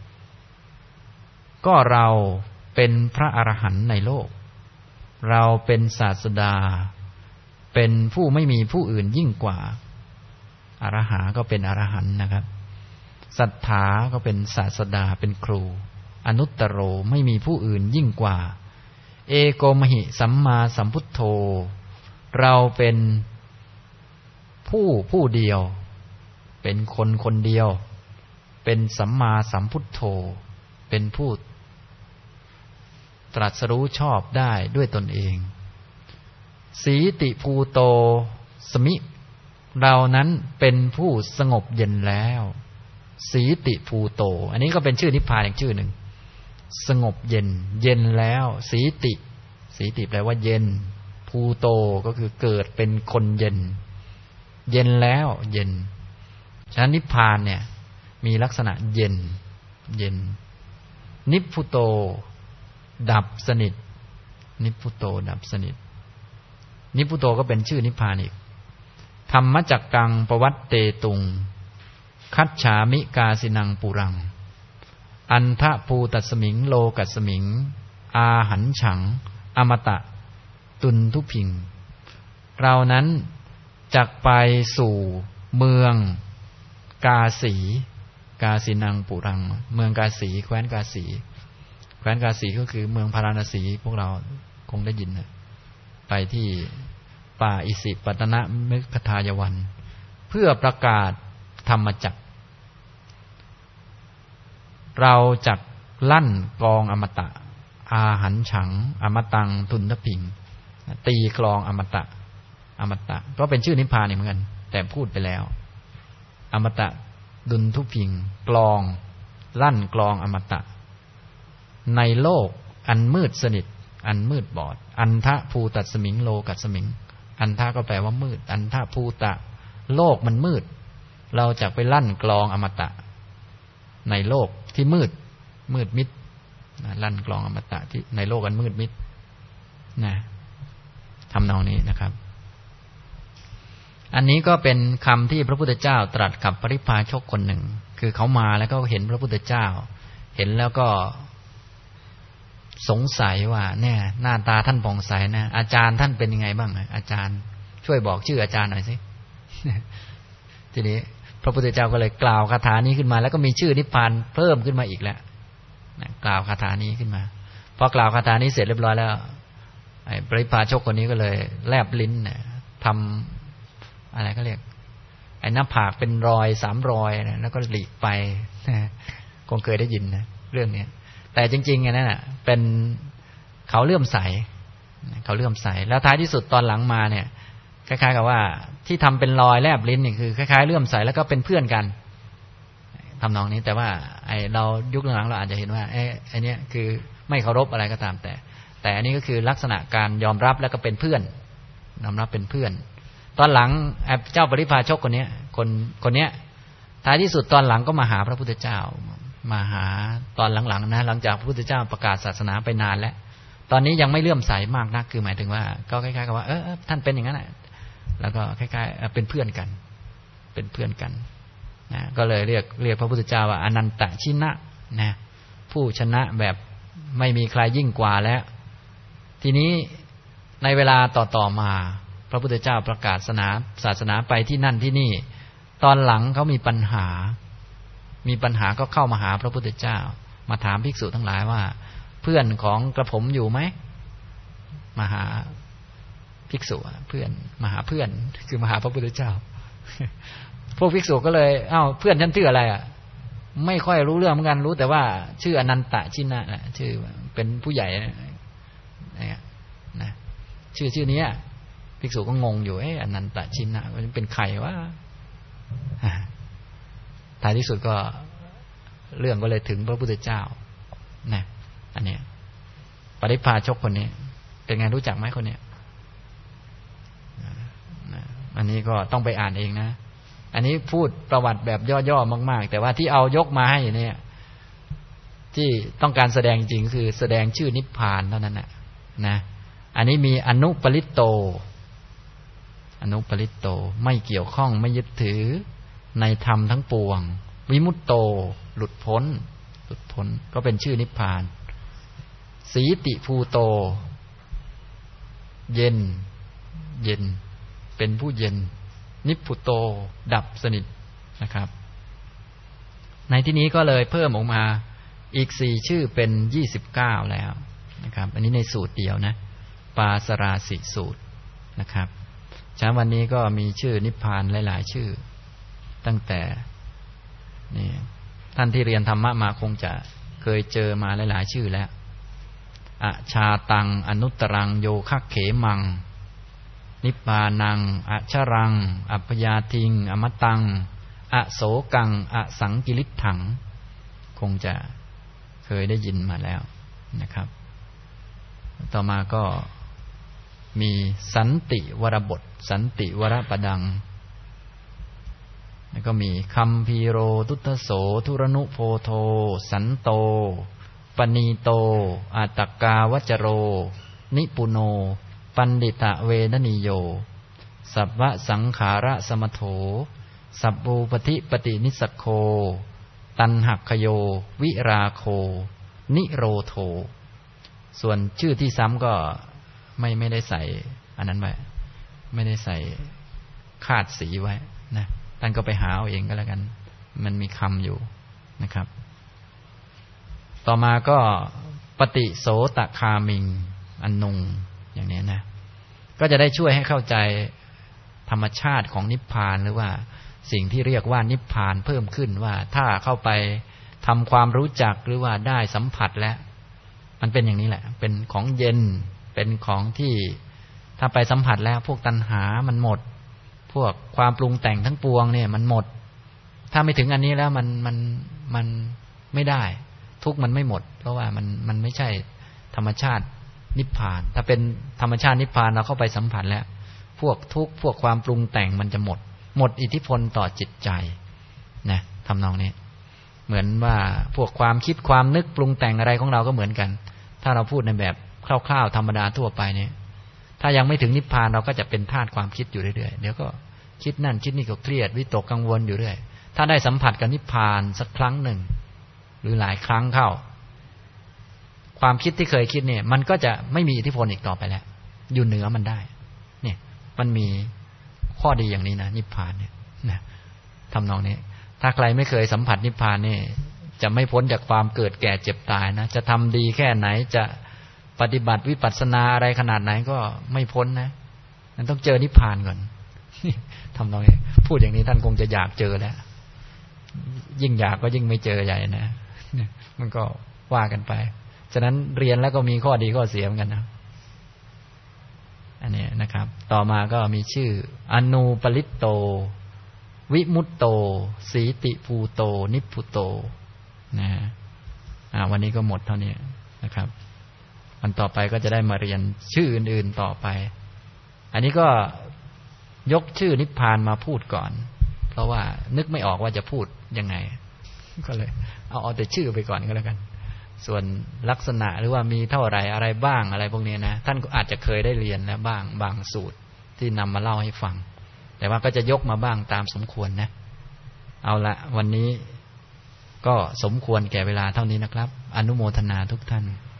ก็เราเป็นพระอรหันต์ในโลกเราเป็นศาสดาเป็นผู้ไม่มีผู้อื่นยิ่งกว่าอรหาก็เป็นอรหันต์นะครับสัทธาก็เป็นศาสดาเป็นครูอนุตตโรไม่มีผู้อื่นยิ่งกว่าเอโกมหิสัมมาสัมพุทโธเราเป็นผู้เดียวเป็นคนเดียวเป็นสัมมาสัมพุทโธเป็นผู้ตรัสรู้ชอบได้ด้วยตนเองสีติภูโตสมิเรานั้นเป็นผู้สงบเย็นแล้วสีติภูโตอันนี้ก็เป็นชื่อนิพพานอีกชื่อหนึ่งสงบเย็นเย็นแล้วสีติแปลว่าเย็นภูโตก็คือเกิดเป็นคนเย็นเย็นแล้วเย็นฉะนั้นนิพพานเนี่ยมีลักษณะเย็นนิพพุโตดับสนิทนิพพุโตดับสนิทนิพพุโตก็เป็นชื่อนิพพานอีกธรรมจักกังปวัตเตตุงคัจฉามิกาสินังปุรังอันทะภูตัสมิงโลกัสมิงอาหันฉังอมตะตุนทุพิงเรานั้นจักไปสู่เมืองกาสีกาสินังปุรังเมืองกาสีแคว้นกาสีแคว้นกาสีก็คือเมืองพาราณสีพวกเราคงได้ยินนะไปที่ป่าอิสิปตนมิคทายวันเพื่อประกาศธรรมจักรเราจักลั่นกลองอมตะอาหันฉังอมตังทุนทพิงตีกลองอมตะก็เป็นชื่อนิพพานเหมือนกันแต่พูดไปแล้วอมตะดุลทุพิงกลองลั่นกลองอมตะในโลกอันมืดสนิทอันมืดบอดอันทะภูตัสมิงโลกัสมิงอันทะก็แปลว่ามืดอันทะภูตะโลกมันมืดเราจะไปลั่นกลองอมตะในโลกที่มืดมิดลั่นกลองอมตะที่ในโลกอันมืดมิดนะทำนองนี้นะครับอันนี้ก็เป็นคำที่พระพุทธเจ้าตรัสกับปริพาชกคนหนึ่งคือเขามาแล้วก็เห็นพระพุทธเจ้าเห็นแล้วก็สงสัยว่าเนี่ยหน้าตาท่านผ่องใสนะอาจารย์ท่านเป็นยังไงบ้างอาจารย์ช่วยบอกชื่ออาจารย์หน่อยสิ ทีนี้พระพุทธเจ้าก็เลยกล่าวคาถานี้ขึ้นมาแล้วก็มีชื่อนิพพานเพิ่มขึ้นมาอีกแล้วกล่าวคาถานี้ขึ้นมาพอกล่าวคาถานี้เสร็จเรียบร้อยแล้วไอ้ปริพาชกคนนี้ก็เลยแลบลิ้นทำอะไรก็เรียกไอ้หน้าผากเป็นรอย3 รอยนะแล้วก็หลีกไปคงเคยได้ยินนะเรื่องนี้แต่จริงๆนั่นน่ะเป็นเขาเลื่อมใสแล้วท้ายที่สุดตอนหลังมาเนี่ยคล้ายๆกับว่าที่ทำเป็นรอยแลบลิ้นนี่คือคล้ายๆเลื่อมใสแล้วก็เป็นเพื่อนกันทำนองนี้แต่ว่าไอ้เรายุคหลังเราอาจจะเห็นว่าไอ้นี่คือไม่เคารพอะไรก็ตามแต่อันนี้ก็คือลักษณะการยอมรับแล้วก็เป็นเพื่อนยอมรับเป็นเพื่อนตอนหลังเจ้าปริพาชกคนนี้ท้ายที่สุดตอนหลังก็มาหาพระพุทธเจ้ามาหาตอนหลังๆนะหลังจากพระพุทธเจ้าประกาศศาสนาไปนานแล้วตอนนี้ยังไม่เลื่อมใสมากนักคือหมายถึงว่าก็คล้ายๆกับว่าท่านเป็นอย่างนั้นแหละแล้วก็คล้ายๆเป็นเพื่อนกันนะก็เลยเรียกพระพุทธเจ้าว่าอนันตชินะนะผู้ชนะแบบไม่มีใครยิ่งกว่าแล้วทีนี้ในเวลาต่อมาพระพุทธเจ้าประกาศศาสนาไปที่นั่นที่นี่ตอนหลังเขามีปัญหาก็เข้ามาหาพระพุทธเจ้ามาถามภิกษุทั้งหลายว่าเพื่อนของกระผมอยู่ไหมมาหาภิกษุเพื่อนมาหาเพื่อนคือมาหาพระพุทธเจ้าพวกภิกษุก็เลยเพื่อนฉันชื่ออะไรไม่ค่อยรู้เรื่องเหมือนกันรู้แต่ว่าชื่ออนันตชินะชื่อเป็นผู้ใหญ่นะชื่อนี้ภิกษุก็งงอยู่อนันตชินะมันเป็นใครวะท้ายที่สุดก็เรื่องก็เลยถึงพระพุทธเจ้านะอันนี้ปริพาชกคนนี้เป็นไงรู้จักไหมคนนี้อันนี้ก็ต้องไปอ่านเองนะอันนี้พูดประวัติแบบย่อๆมากๆแต่ว่าที่เอายกมาให้เนี่ยที่ต้องการแสดงจริงคือแสดงชื่อนิพพานเท่านั้นนะอันนี้มีอนุปริตโตไม่เกี่ยวข้องไม่ยึดถือในธรรมทั้งปวงวิมุตโตหลุดพ้นก็เป็นชื่อนิพพานสีติภูโตเย็นเป็นผู้เย็นนิพพุโตดับสนิทนะครับในที่นี้ก็เลยเพิ่มออกมาอีก4ชื่อเป็น29แล้วนะครับอันนี้ในสูตรเดียวนะปาสราสิสูตรนะครับฉะนั้นวันนี้ก็มีชื่อนิพพานหลายๆชื่อตั้งแต่นี่ท่านที่เรียนธรรมะมาคงจะเคยเจอมาหลายๆชื่อแล้วอชาตังอนุตตรังโยคะเขมังนิพพานังอชรังอัพยาทิงอมตังอโสกังอสังกิริถังคงจะเคยได้ยินมาแล้วนะครับต่อมาก็มีสันติวรบทสันติวรปดังแล้วก็มีคัมภีโรทุตโสทุรนุโพโทสันโตปณีโตอาตกาวจโรนิปุโนปันดิตะเวดนิโยสัพพะสังขาระสมโถสัพพูปฏิปตินิสัคโคตันหักขโยวิราโคนิโรโทส่วนชื่อที่ซ้ำก็ไม่ได้ใส่อันนั้นไว้ไม่ได้ใส่คาดสีไว้นะท่านก็ไปหาเอาเองก็แล้วกันมันมีคำอยู่นะครับต่อมาก็ปฏิโสตคามิงอันนุงอย่างนี้นะก็จะได้ช่วยให้เข้าใจธรรมชาติของนิพพานหรือว่าสิ่งที่เรียกว่านิพพานเพิ่มขึ้นว่าถ้าเข้าไปทำความรู้จักหรือว่าได้สัมผัสแล้วมันเป็นอย่างนี้แหละเป็นของเย็นเป็นของที่ถ้าไปสัมผัสแล้วพวกตัณหามันหมดพวกความปรุงแต่งทั้งปวงเนี่ยมันหมดถ้าไม่ถึงอันนี้แล้วมันไม่ได้ทุกข์มันไม่หมดเพราะว่ามันไม่ใช่ธรรมชาตินิพพานถ้าเป็นธรรมชาตินิพพานเราเข้าไปสัมผัสแล้วพวกทุกข์พวกความปรุงแต่งมันจะหมดอิทธิพลต่อจิตใจนะทำนองนี้เหมือนว่าพวกความคิดความนึกปรุงแต่งอะไรของเราก็เหมือนกันถ้าเราพูดในแบบคร่าวๆธรรมดาทั่วไปเนี่ยถ้ายังไม่ถึงนิพพานเราก็จะเป็นธาตุความคิดอยู่เรื่อยๆเดี๋ยวก็คิดนั่นคิดนี่ก็เครียดวิตกกังวลอยู่เรื่อยถ้าได้สัมผัสกับนิพพานสักครั้งหนึ่งหรือหลายครั้งเข้าความคิดที่เคยคิดเนี่ยมันก็จะไม่มีอิทธิพลอีกต่อไปแล้วอยู่เหนือมันได้เนี่ยมันมีข้อดีอย่างนี้นะนิพพานเนี่ยนะทำนองนี้ถ้าใครไม่เคยสัมผัสนิพพานนี่จะไม่พ้นจากความเกิดแก่เจ็บตายนะจะทำดีแค่ไหนจะปฏิบัติวิปัสสนาอะไรขนาดไหนก็ไม่พ้นนะมันต้องเจอนิพพานก่อนทำนองนี้พูดอย่างนี้ท่านคงจะอยากเจอแล้วยิ่งอยากก็ยิ่งไม่เจอใหญ่นะมันก็ว่ากันไปฉะนั้นเรียนแล้วก็มีข้อดีข้อเสียเหมือนกันนะอันนี้นะครับต่อมาก็มีชื่ออนูปริตโตวิมุตโตสีติภูโตนิพพุโตนะวันนี้ก็หมดเท่านี้นะครับวันต่อไปก็จะได้มาเรียนชื่ออื่นๆต่อไปอันนี้ก็ยกชื่อนิพพานมาพูดก่อนเพราะว่านึกไม่ออกว่าจะพูดยังไงก็เลยเอาแต่ชื่อไปก่อนก็แล้วกันส่วนลักษณะหรือว่ามีเท่าไหร่อะไรบ้างอะไรพวกนี้นะท่านก็อาจจะเคยได้เรียนแล้วบ้างบางสูตรที่นำมาเล่าให้ฟังแต่ว่าก็จะยกมาบ้างตามสมควรนะเอาละวันนี้ก็สมควรแก่เวลาเท่านี้นะครับอนุโมทนาทุกท่าน